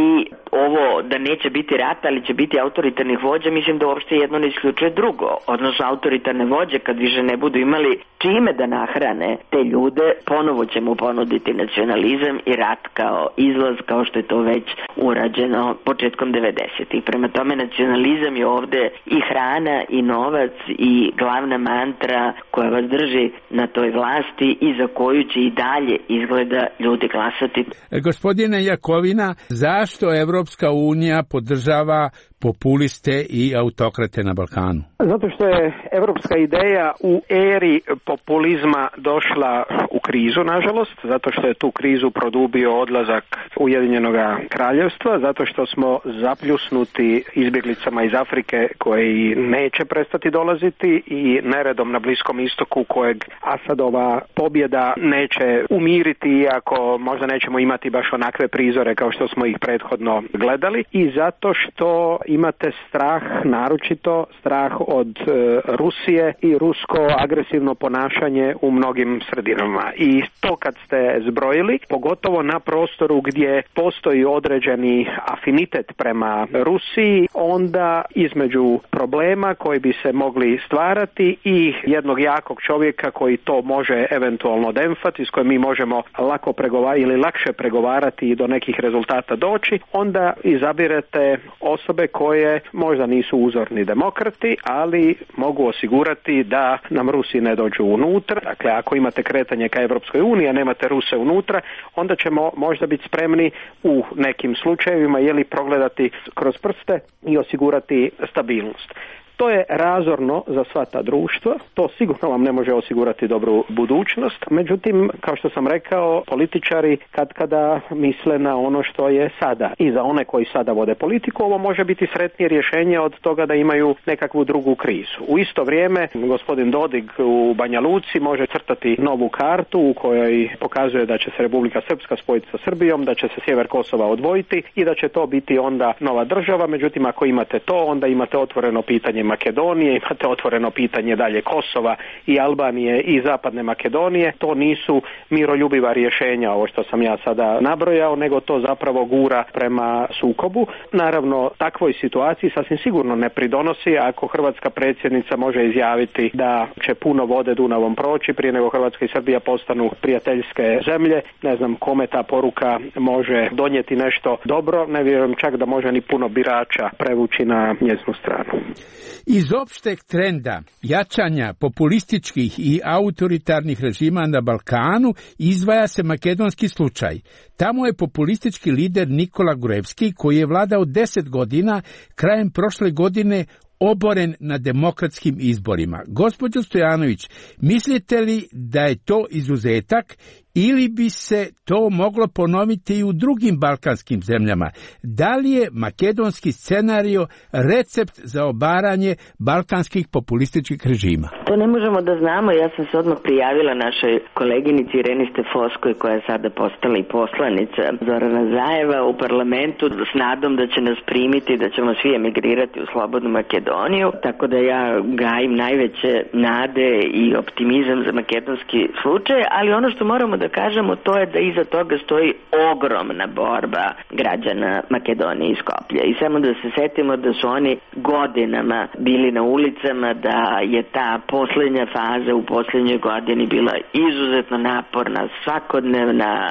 ovo da neće biti rata, ali će biti autoritarnih vođa, mislim da uopšte jedno ne isključuje drugo. Odnosno autoritarne vođe kad više ne budu imali čime da nahrane te ljude, ponovo će mu ponuditi nacionalizam i rat kao izlaz, kao što je to već urađeno početkom devedesetih. Prema tome nacionalizam je ovde i hrana i novac i glavna mantra koja vas drži na toj vlasti i za koju će i dalje izgleda ljudi glasati. Gospodine Jakovina, zašto Evropska unija podržava populiste i autokrate na Balkanu? Zato što je evropska ideja u eri populizma došla u krizu, nažalost, zato što je tu krizu produbio odlazak Ujedinjenog kraljevstva, zato što smo zapljusnuti izbjeglicama iz Afrike koji neće prestati dolaziti i neredom na Bliskom istoku kojeg Asadova pobjeda neće umiriti, iako možda nećemo imati baš onakve prizore kao što smo ih prethodno gledali, i zato što imate strah, naročito strah od e, Rusije i rusko agresivno ponašanje u mnogim sredinama. I to kad ste zbrojili, pogotovo na prostoru gdje postoji određeni afinitet prema Rusiji, onda između problema koji bi se mogli stvarati i jednog jakog čovjeka koji to može eventualno demfati, s kojim mi možemo lako pregovarati ili lakše pregovarati i do nekih rezultata doći, onda izabirete osobe koje možda nisu uzorni demokrati, ali mogu osigurati da nam Rusi ne dođu unutra. Dakle, ako imate kretanje ka Evropskoj uniji, a nemate Ruse unutra, onda ćemo možda biti spremni u nekim slučajevima jeli progledati kroz prste i osigurati stabilnost. To je razorno za sva ta društva, to sigurno vam ne može osigurati dobru budućnost, međutim, kao što sam rekao, političari kad kada misle na ono što je sada. I za one koji sada vode politiku, ovo može biti sretnije rješenje od toga da imaju nekakvu drugu krizu. U isto vrijeme, gospodin Dodik u Banja Luci može crtati novu kartu u kojoj pokazuje da će se Republika Srpska spojiti sa Srbijom, da će se sjever Kosova odvojiti i da će to biti onda nova država, međutim, ako imate to, onda imate otvoreno pitanje Makedonije, imate otvoreno pitanje dalje Kosova i Albanije i Zapadne Makedonije. To nisu miroljubiva rješenja, ovo što sam ja sada nabrojao, nego to zapravo gura prema sukobu. Naravno, takvoj situaciji sasvim sigurno ne pridonosi ako hrvatska predsjednica može izjaviti da će puno vode Dunavom proći prije nego Hrvatska i Srbija postanu prijateljske zemlje. Ne znam kome ta poruka može donijeti nešto dobro, ne vjerujem čak da može ni puno birača prevući na njezinu stranu. Iz opšteg trenda jačanja populističkih i autoritarnih režima na Balkanu izdvaja se makedonski slučaj. Tamo je populistički lider Nikola Gruevski, koji je vladao deset godina, krajem prošle godine oboren na demokratskim izborima. Gospođo Stojanović, mislite li da je to izuzetak ili bi se to moglo ponoviti i u drugim balkanskim zemljama? Da li je makedonski scenario recept za obaranje balkanskih populističkih režima? To ne možemo da znamo. Ja sam se odmah prijavila našoj koleginici Ireni Stefoskoj, koja je sada postala i poslanica Zorana Zajeva u parlamentu, s nadom da će nas primiti, da ćemo svi emigrirati u slobodnu Makedoniju. Tako da ja gajim najveće nade i optimizam za makedonski slučaj, ali ono što moramo da kažemo, to je da iza toga stoji ogromna borba građana Makedonije i Skoplja. I samo da se setimo da su oni godinama bili na ulicama, da je ta posljednja faza u posljednjoj godini bila izuzetno naporna, svakodnevna,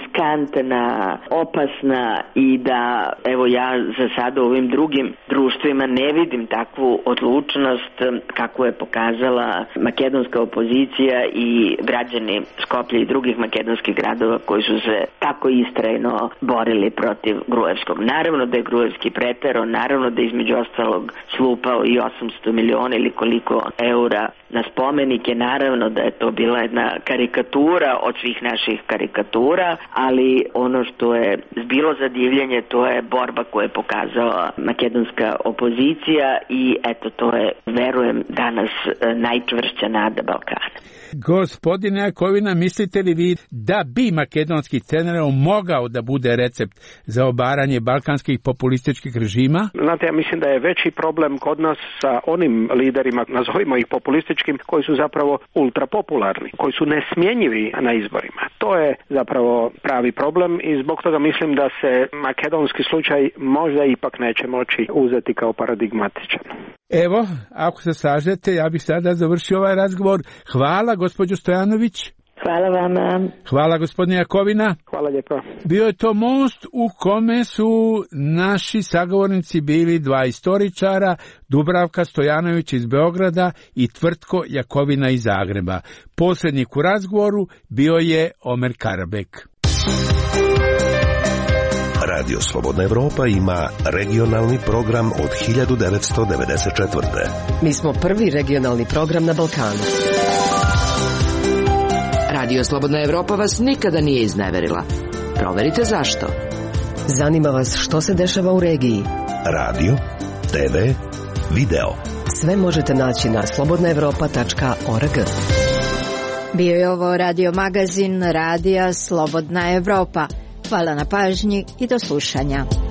riskantna, opasna i da, evo ja za sada u ovim drugim društvima ne vidim takvu odlučnost kako je pokazala makedonska opozicija i građani Skoplja i drugih makedonskih gradova koji su se tako istrajno borili protiv Gruevskog. Naravno da je Gruevski preterao, naravno da je između ostalog slupao i osamsto miliona ili koliko eura na spomenike, naravno da je to bila jedna karikatura od svih naših karikatura, ali ono što je bilo za divljenje, to je borba koju je pokazala makedonska opozicija i eto to je, verujem, danas najčvršća nada Balkana. Gospodine Jakovina, mislite li vi li da bi makedonski scenario mogao da bude recept za obaranje balkanskih populističkih režima? Znate, ja mislim da je veći problem kod nas sa onim liderima, nazovimo ih populističkim, koji su zapravo ultrapopularni, koji su nesmjenjivi na izborima. To je zapravo pravi problem i zbog toga mislim da se makedonski slučaj možda ipak neće moći uzeti kao paradigmatičan. Evo, ako se slažete, ja bih sada završio ovaj razgovor. Hvala, gospođo Stojanović. Hvala vama. Hvala, gospodine Jakovina. Hvala lijepo. Bio je to most u kome su naši sagovornici bili dva istoričara, Dubravka Stojanović iz Beograda i Tvrtko Jakovina iz Zagreba. Posrednik u razgovoru bio je Omer Karabek. Radio Slobodna Evropa ima regionalni program od hiljadu devetsto devedeset četvrte. Mi smo prvi regionalni program na Balkanu. Radio Slobodna Evropa vas nikada nije izneverila. Proverite zašto. Zanima vas što se dešava u regiji. Radio, te ve, video. Sve možete naći na slobodna evropa tačka org. Bio je ovo radio magazin Radija Slobodna Evropa. Hvala na pažnji i do slušanja.